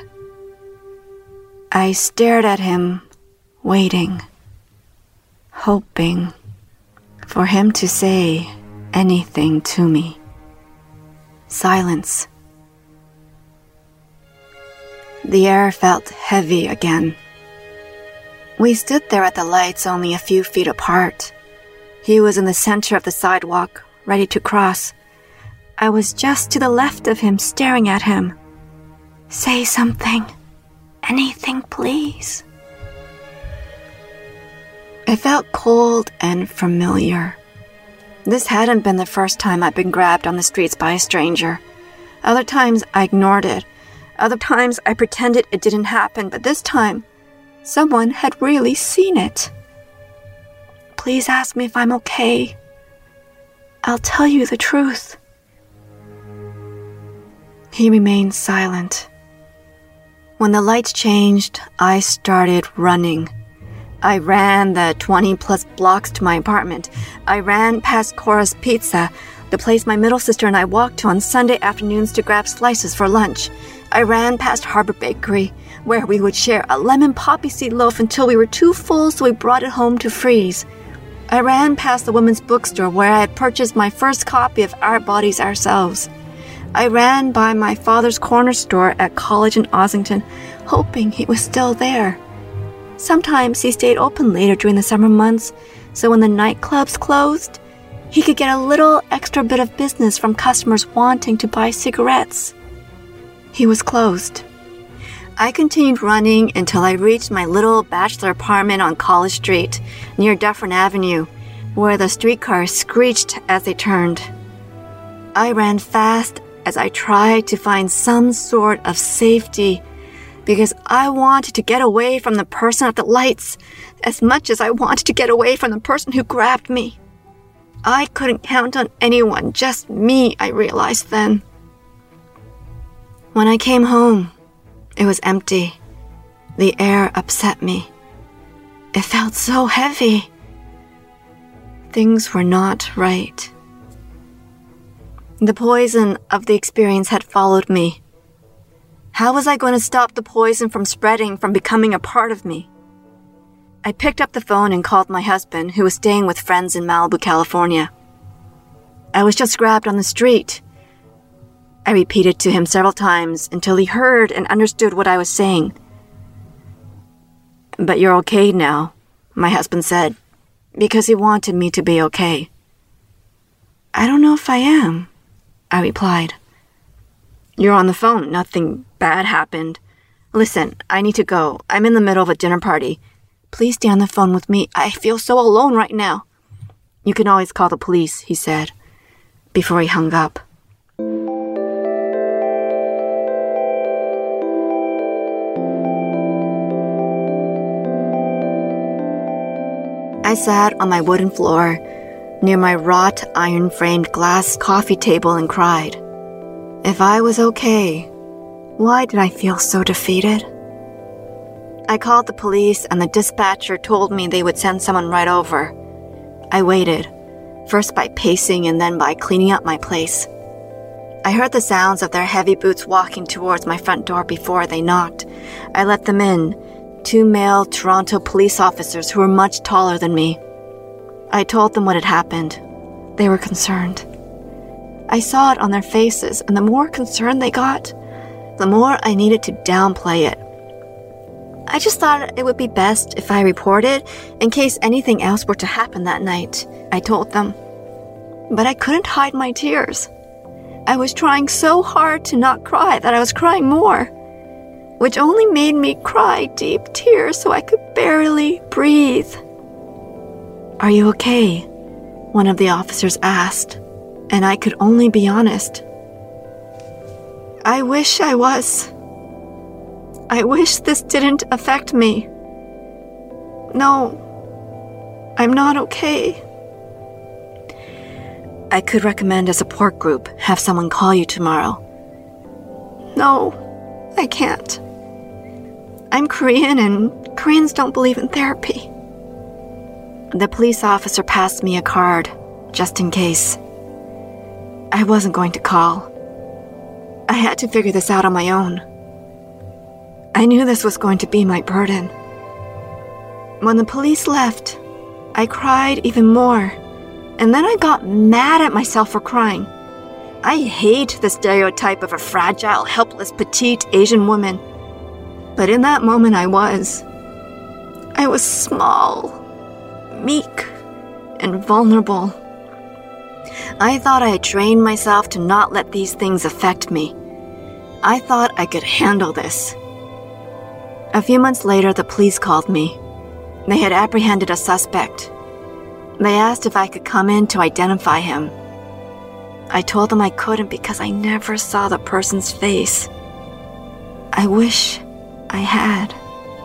I stared at him, waiting, hoping for him to say anything to me. Silence. The air felt heavy again. We stood there at the lights only a few feet apart. He was in the center of the sidewalk, ready to cross. I was just to the left of him, staring at him. Say something. Anything, please. I felt cold and familiar. This hadn't been the first time I'd been grabbed on the streets by a stranger. Other times I ignored it. Other times I pretended it didn't happen, but this time, someone had really seen it. Please ask me if I'm okay. I'll tell you the truth. He remained silent. When the lights changed, I started running. I ran the twenty plus blocks to my apartment. I ran past Cora's Pizza, the place my middle sister and I walked to on Sunday afternoons to grab slices for lunch. I ran past Harbor Bakery, where we would share a lemon poppy seed loaf until we were too full, so we brought it home to freeze. I ran past the women's bookstore where I had purchased my first copy of Our Bodies, Ourselves. I ran by my father's corner store at college in Ossington, hoping he was still there. Sometimes he stayed open later during the summer months, so when the nightclubs closed, he could get a little extra bit of business from customers wanting to buy cigarettes. He was closed. I continued running until I reached my little bachelor apartment on College Street, near Dufferin Avenue, where the streetcars screeched as they turned. I ran fast as I tried to find some sort of safety, because I wanted to get away from the person at the lights as much as I wanted to get away from the person who grabbed me. I couldn't count on anyone, just me, I realized then. When I came home, it was empty. The air upset me. It felt so heavy. Things were not right. The poison of the experience had followed me. How was I going to stop the poison from spreading, from becoming a part of me? I picked up the phone and called my husband, who was staying with friends in Malibu, California. I was just grabbed on the street. I repeated to him several times until he heard and understood what I was saying. But you're okay now, my husband said, because he wanted me to be okay. I don't know if I am, I replied. You're on the phone. Nothing bad happened. Listen, I need to go. I'm in the middle of a dinner party. Please stay on the phone with me. I feel so alone right now. You can always call the police, he said, before he hung up. I sat on my wooden floor near my wrought iron-framed glass coffee table and cried. If I was okay, why did I feel so defeated? I called the police and the dispatcher told me they would send someone right over. I waited, first by pacing and then by cleaning up my place. I heard the sounds of their heavy boots walking towards my front door before they knocked. I let them in, two male Toronto police officers who were much taller than me. I told them what had happened. They were concerned. I saw it on their faces, and the more concerned they got, the more I needed to downplay it. I just thought it would be best if I reported in case anything else were to happen that night, I told them. But I couldn't hide my tears. I was trying so hard to not cry that I was crying more, which only made me cry deep tears so I could barely breathe. "Are you okay?" one of the officers asked, and I could only be honest. I wish I was. I wish this didn't affect me. No, I'm not okay. I could recommend a support group, have someone call you tomorrow. No, I can't. I'm Korean and Koreans don't believe in therapy. The police officer passed me a card, just in case. I wasn't going to call. I had to figure this out on my own. I knew this was going to be my burden. When the police left, I cried even more, and then I got mad at myself for crying. I hate the stereotype of a fragile, helpless, petite Asian woman. But in that moment I was. I was small, meek, and vulnerable. I thought I had trained myself to not let these things affect me. I thought I could handle this. A few months later, the police called me. They had apprehended a suspect. They asked if I could come in to identify him. I told them I couldn't because I never saw the person's face. I wish I had.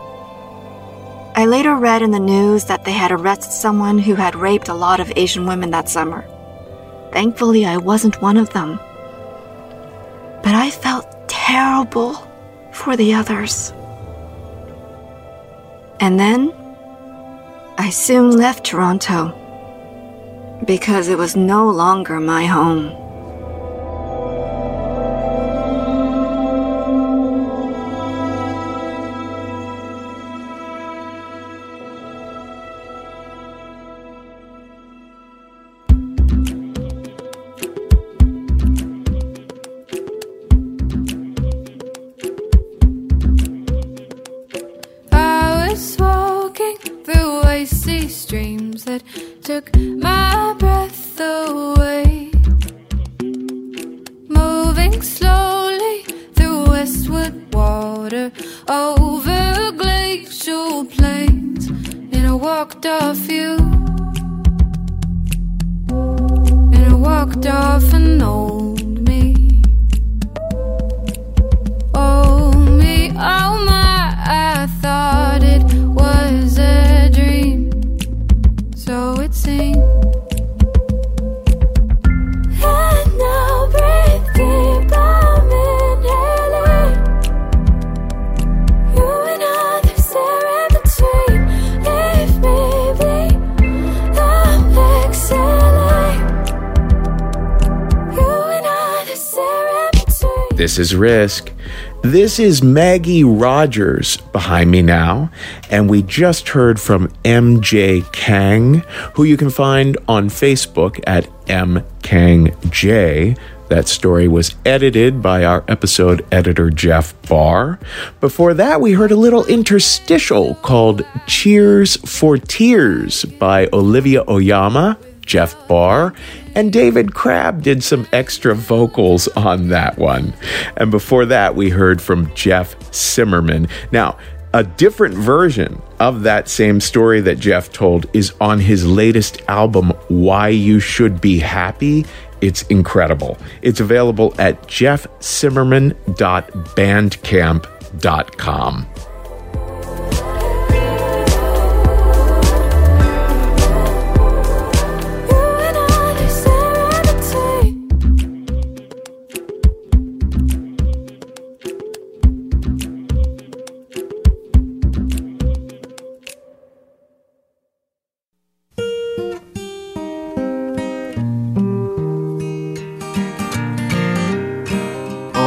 I later read in the news that they had arrested someone who had raped a lot of Asian women that summer. Thankfully, I wasn't one of them. But I felt terrible for the others. And then, I soon left Toronto because it was no longer my home. Took my breath away, moving slowly through westward water, over glacial plains, and I walked off you, and I walked off an old me. Oh me, oh my, I thought it was a dream. So it seemed. And now breathe deep, I'm inhaling. You and others there in between. Leave me be, I'm exhaling. You and others there in between. This is Risk. This is Maggie Rogers behind me now, and we just heard from M J Kang, who you can find on Facebook at M Kang J. That story was edited by our episode editor, Jeff Barr. Before that, we heard a little interstitial called Cheers for Tears by Olivia Oyama, Jeff Barr, and David Crabb did some extra vocals on that one. And before that, we heard from Jeff Zimmerman. Now, a different version of that same story that Jeff told is on his latest album, Why You Should Be Happy. It's incredible. It's available at jeff zimmerman dot bandcamp dot com.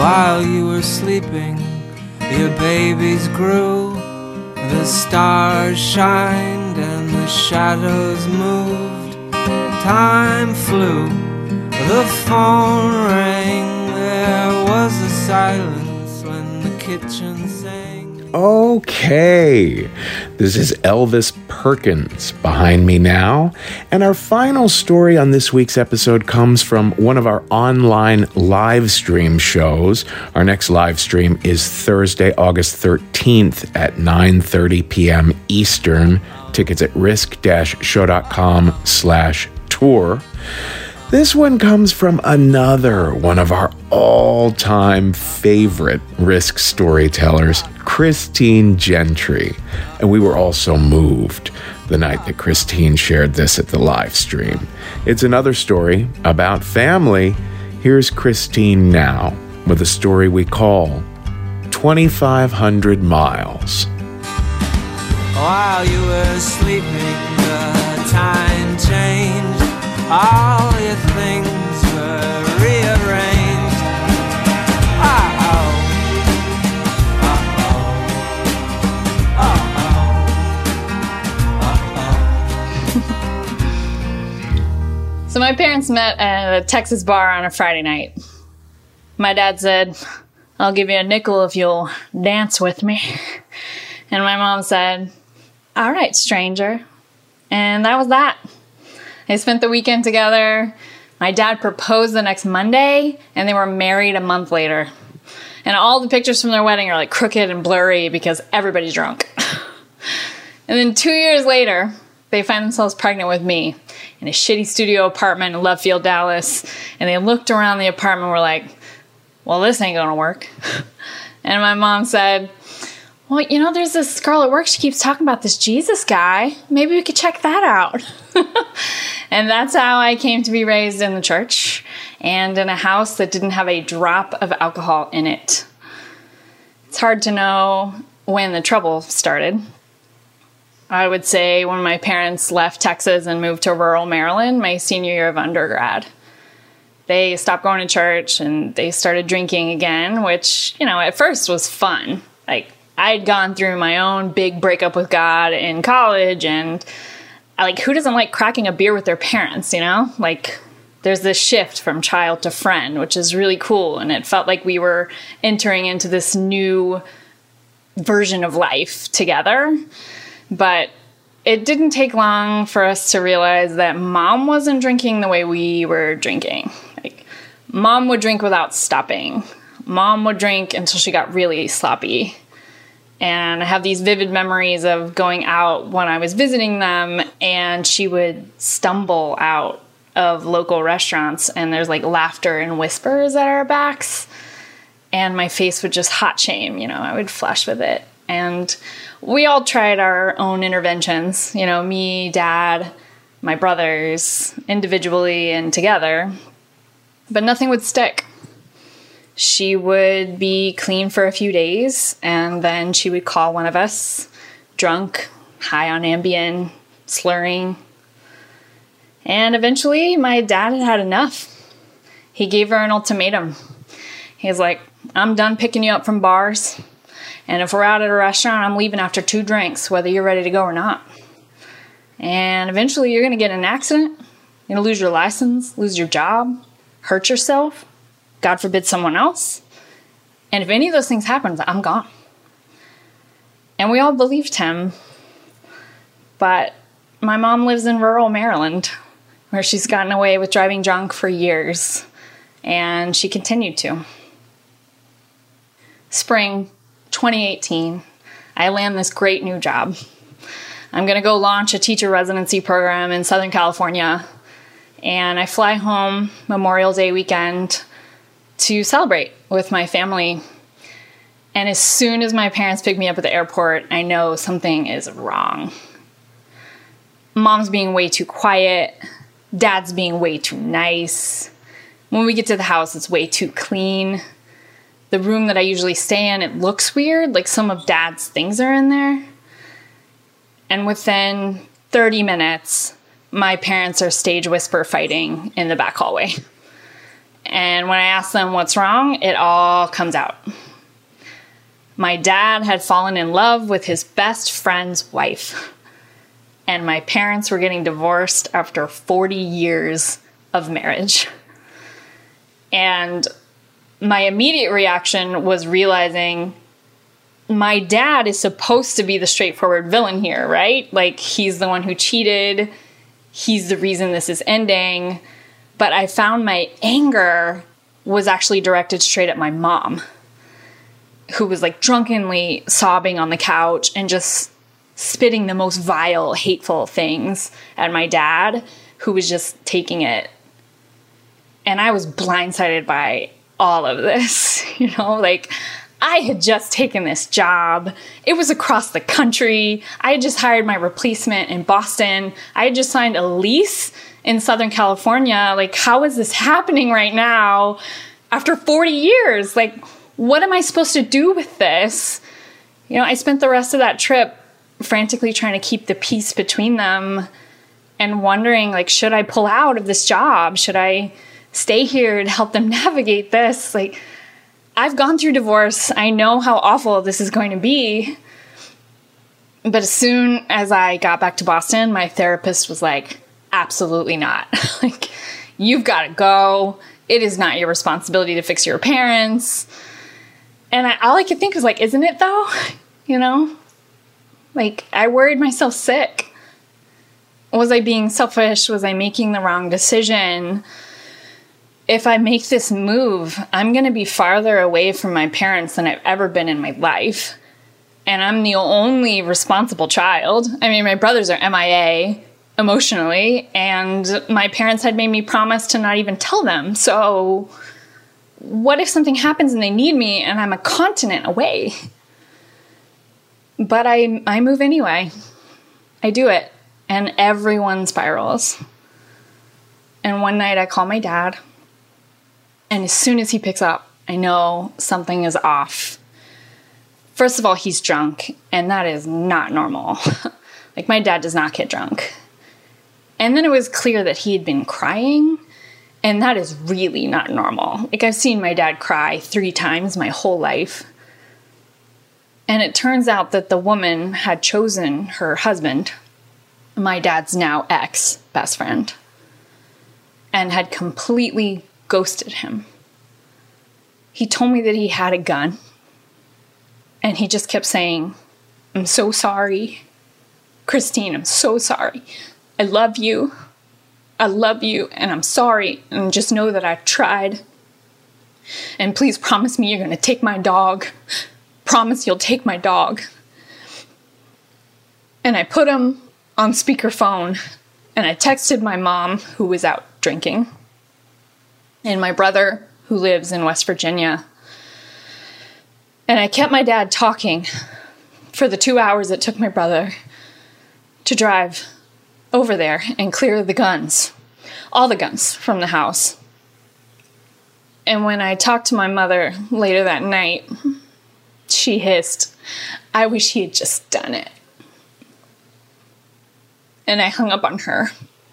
while you were sleeping, your babies grew, the stars shined and the shadows moved. Time flew, the phone rang, there was a silence when the kitchen sang. Okay, this is Elvis Perkins behind me now, and our final story on this week's episode comes from one of our online live stream shows. Our next live stream is Thursday, August thirteenth at nine thirty p.m. Eastern. Tickets at risk-show.com slash tour. This one comes from another one of our all-time favorite Risk storytellers, Christine Gentry. And we were all so moved the night that Christine shared this at the live stream. It's another story about family. Here's Christine now with a story we call twenty-five hundred miles. While you were sleeping, the time changed. All your things were rearranged. Uh-oh. Uh-oh. Uh-oh. Uh-oh. So my parents met at a Texas bar on a Friday night. My dad said, "I'll give you a nickel if you'll dance with me." And my mom said, "All right, stranger." And that was that. They spent the weekend together. My dad proposed the next Monday, and they were married a month later. And all the pictures from their wedding are like crooked and blurry because everybody's drunk. And then two years later, they find themselves pregnant with me in a shitty studio apartment in Love Field, Dallas. And they looked around the apartment and were like, "Well, this ain't gonna work." And my mom said, "Well, you know, there's this girl at work. She keeps talking about this Jesus guy. Maybe we could check that out." And that's how I came to be raised in the church and in a house that didn't have a drop of alcohol in it. It's hard to know when the trouble started. I would say when my parents left Texas and moved to rural Maryland my senior year of undergrad. They stopped going to church and they started drinking again, which, you know, at first was fun. Like, I'd gone through my own big breakup with God in college, and like, who doesn't like cracking a beer with their parents, you know? Like, there's this shift from child to friend, which is really cool, and it felt like we were entering into this new version of life together. But it didn't take long for us to realize that Mom wasn't drinking the way we were drinking. Like, Mom would drink without stopping. Mom would drink until she got really sloppy. And I have these vivid memories of going out when I was visiting them, and she would stumble out of local restaurants, and there's like laughter and whispers at our backs, and my face would just hot shame, you know, I would flush with it. And we all tried our own interventions, you know, me, Dad, my brothers, individually and together, but nothing would stick. She would be clean for a few days, and then she would call one of us, drunk, high on Ambien, slurring. And eventually, my dad had had enough. He gave her an ultimatum. He was like, "I'm done picking you up from bars, and if we're out at a restaurant, I'm leaving after two drinks, whether you're ready to go or not. And eventually, you're going to get in an accident, you're going to lose your license, lose your job, hurt yourself, God forbid someone else. And if any of those things happen, I'm gone." And we all believed him. But my mom lives in rural Maryland, where she's gotten away with driving drunk for years. And she continued to. Spring twenty eighteen, I land this great new job. I'm going to go launch a teacher residency program in Southern California. And I fly home Memorial Day weekend to celebrate with my family. And as soon as my parents pick me up at the airport, I know something is wrong. Mom's being way too quiet. Dad's being way too nice. When we get to the house, it's way too clean. The room that I usually stay in, it looks weird, like some of Dad's things are in there. And within thirty minutes, my parents are stage whisper fighting in the back hallway. And when I ask them what's wrong, it all comes out. My dad had fallen in love with his best friend's wife. And my parents were getting divorced after forty years of marriage. And my immediate reaction was realizing my dad is supposed to be the straightforward villain here, right? Like, he's the one who cheated. He's the reason this is ending. But I found my anger was actually directed straight at my mom, who was like drunkenly sobbing on the couch and just spitting the most vile, hateful things at my dad, who was just taking it. And I was blindsided by all of this, you know, like I had just taken this job. It was across the country. I had just hired my replacement in Boston. I had just signed a lease in Southern California. Like, how is this happening right now after forty years? Like, what am I supposed to do with this? You know, I spent the rest of that trip frantically trying to keep the peace between them and wondering, like, should I pull out of this job? Should I stay here and help them navigate this? Like, I've gone through divorce. I know how awful this is going to be. But as soon as I got back to Boston, my therapist was like, absolutely not. Like, you've got to go. It is not your responsibility to fix your parents. And I, all I could think was like, isn't it though? You know? Like, I worried myself sick. Was I being selfish? Was I making the wrong decision? If I make this move, I'm going to be farther away from my parents than I've ever been in my life. And I'm the only responsible child. I mean, my brothers are M I A emotionally, and my parents had made me promise to not even tell them. So what if something happens and they need me and I'm a continent away? But I, I move anyway. I do it. And everyone spirals. And one night I call my dad. And as soon as he picks up, I know something is off. First of all, he's drunk, and that is not normal. Like, my dad does not get drunk. And then it was clear that he had been crying, and that is really not normal. Like, I've seen my dad cry three times my whole life. And it turns out that the woman had chosen her husband, my dad's now ex-best friend, and had completely ghosted him. He told me that he had a gun, and he just kept saying, I'm so sorry. Christine, I'm so sorry. I love you. I love you, and I'm sorry, and just know that I've tried. And please promise me you're going to take my dog. Promise you'll take my dog. And I put him on speakerphone, and I texted my mom, who was out drinking, and my brother, who lives in West Virginia. And I kept my dad talking for the two hours it took my brother to drive over there and clear the guns, all the guns from the house. And when I talked to my mother later that night, she hissed, I wish he had just done it. And I hung up on her.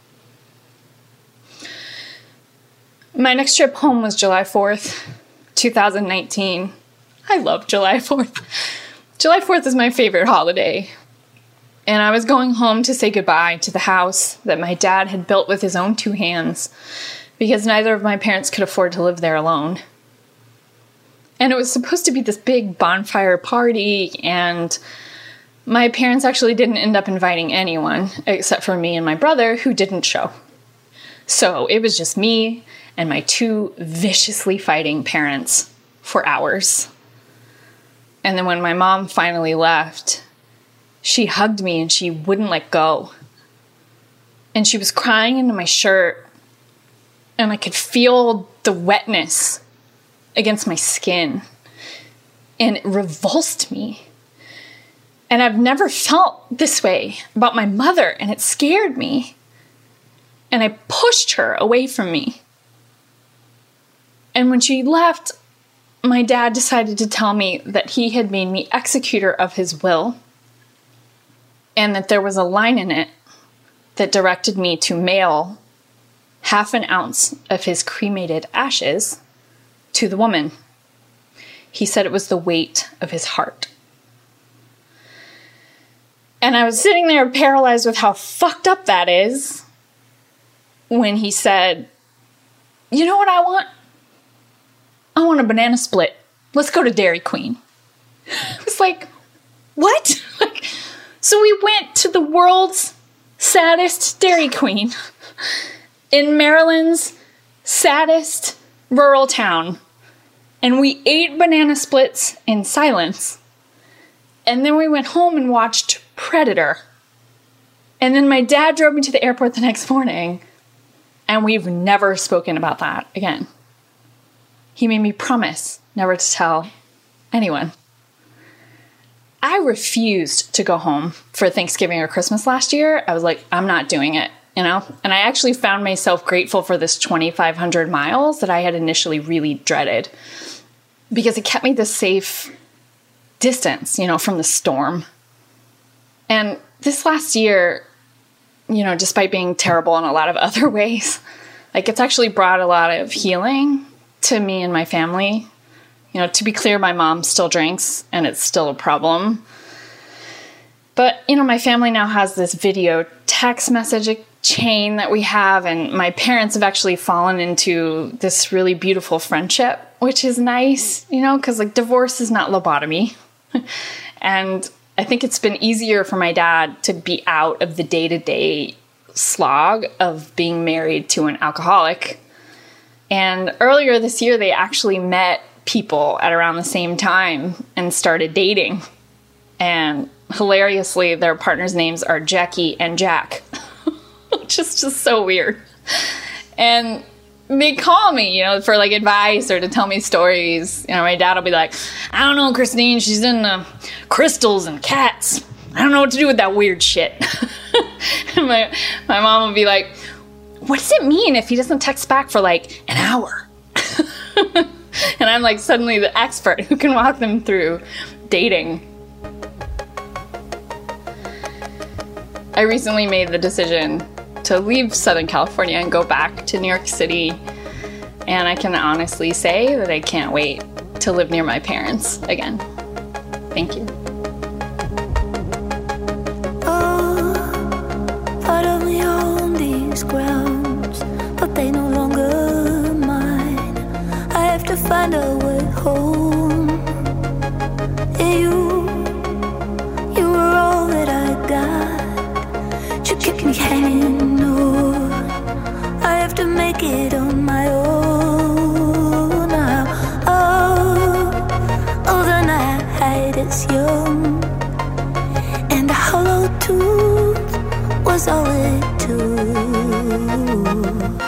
My next trip home was July fourth, two thousand nineteen. I love July fourth. July fourth is my favorite holiday. And I was going home to say goodbye to the house that my dad had built with his own two hands, because neither of my parents could afford to live there alone. And it was supposed to be this big bonfire party, and my parents actually didn't end up inviting anyone except for me and my brother, who didn't show. So it was just me and my two viciously fighting parents for hours. And then when my mom finally left, she hugged me and she wouldn't let go. And she was crying into my shirt, and I could feel the wetness against my skin. And it revulsed me. And I've never felt this way about my mother, and it scared me. And I pushed her away from me. And when she left, my dad decided to tell me that he had made me executor of his will, and that there was a line in it that directed me to mail half an ounce of his cremated ashes to the woman. He said it was the weight of his heart. And I was sitting there paralyzed with how fucked up that is when he said, you know what I want? I want a banana split. Let's go to Dairy Queen. I was like, what? Like, so we went to the world's saddest Dairy Queen in Maryland's saddest rural town. And we ate banana splits in silence. And then we went home and watched Predator. And then my dad drove me to the airport the next morning. And we've never spoken about that again. He made me promise never to tell anyone. I refused to go home for Thanksgiving or Christmas last year. I was like, I'm not doing it, you know? And I actually found myself grateful for this twenty-five hundred miles that I had initially really dreaded, because it kept me this safe distance, you know, from the storm. And this last year, you know, despite being terrible in a lot of other ways, like, it's actually brought a lot of healing to me and my family. You know, to be clear, my mom still drinks and it's still a problem. But, you know, my family now has this video text message chain that we have, and my parents have actually fallen into this really beautiful friendship, which is nice, you know, because, like, divorce is not lobotomy. And I think it's been easier for my dad to be out of the day-to-day slog of being married to an alcoholic. And earlier this year, they actually met people at around the same time and started dating. And hilariously, their partners' names are Jackie and Jack, which is just so weird. And they call me, you know, for like advice or to tell me stories. You know, my dad will be like, I don't know, Christine, she's into crystals and cats. I don't know what to do with that weird shit. And my, my mom will be like, what does it mean if he doesn't text back for like an hour? And I'm like suddenly the expert who can walk them through dating. I recently made the decision to leave Southern California and go back to New York City. And I can honestly say that I can't wait to live near my parents again. Thank you. Oh, part of me on these grounds, but they no longer mine. I have to find a way home. And you, you were all that I got. You keep me hanging on. I have to make it on my own now. Oh, oh, the night is young, and the hollow tooth was all it took.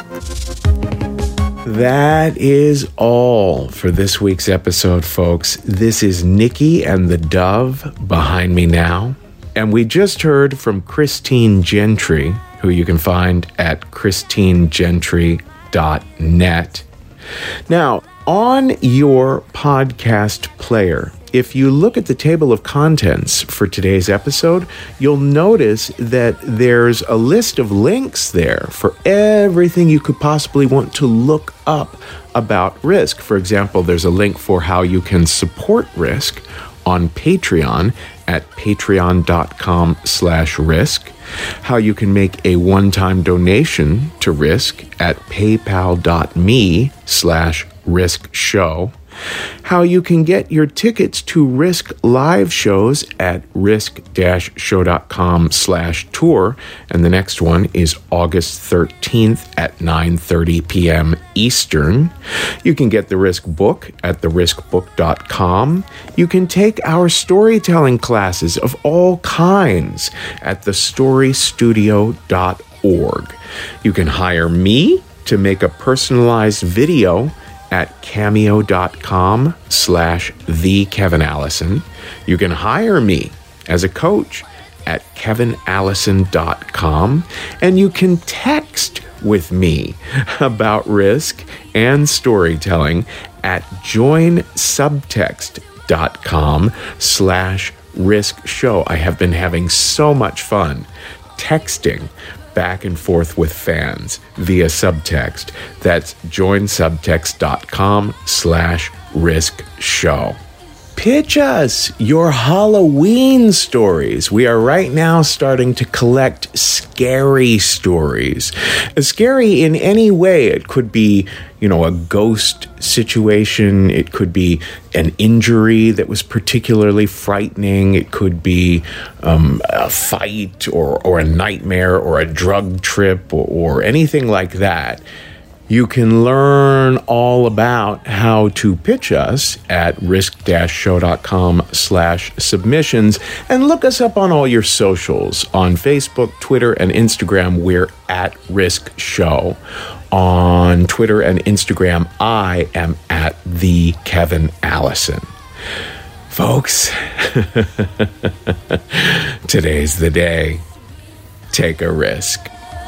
That is all for this week's episode, folks. This is Nikki and the Dove behind me now. And we just heard from Christine Gentry, who you can find at christine gentry dot net. Now, on your podcast player, if you look at the table of contents for today's episode, you'll notice that there's a list of links there for everything you could possibly want to look up about Risk. For example, there's a link for how you can support Risk on Patreon at patreon.com slash risk, how you can make a one-time donation to Risk at paypal.me slash risk show, how you can get your tickets to Risk live shows at risk-show.com slash tour, and the next one is August thirteenth at nine thirty p.m. Eastern. You can get the Risk book at the risk book dot com. You can take our storytelling classes of all kinds at the story studio dot org. You can hire me to make a personalized video at cameo.com slash the Kevin Allison. You can hire me as a coach at kevin allison dot com, and you can text with me about Risk and storytelling at joinsubtext.com slash risk show. I have been having so much fun texting back and forth with fans via subtext. That's joinsubtext.com slash risk show. Pitch us your Halloween stories. We are right now starting to collect scary stories. Scary in any way. It could be, you know, a ghost situation. It could be an injury that was particularly frightening. It could be um, a fight or, or a nightmare or a drug trip or, or anything like that. You can learn all about how to pitch us at risk-show.com slash submissions and look us up on all your socials. On Facebook, Twitter, and Instagram, we're at Risk Show. On Twitter and Instagram, I am at the Kevin Allison. Folks, today's the day. Take a risk.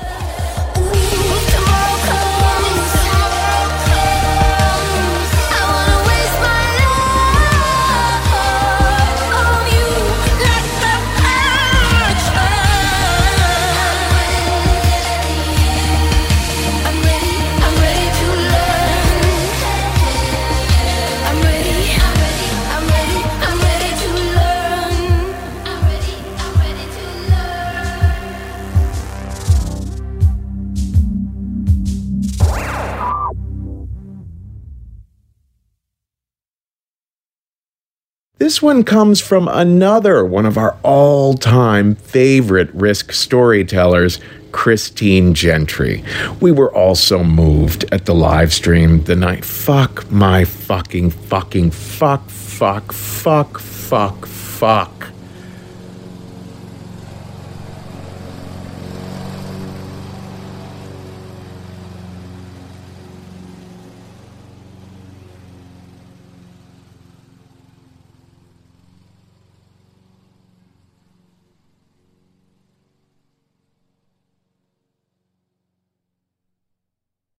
This one comes from another one of our all-time favorite Risk storytellers, Christine Gentry. We were all so moved at the live stream the night. Fuck my fucking fucking fuck fuck fuck fuck fuck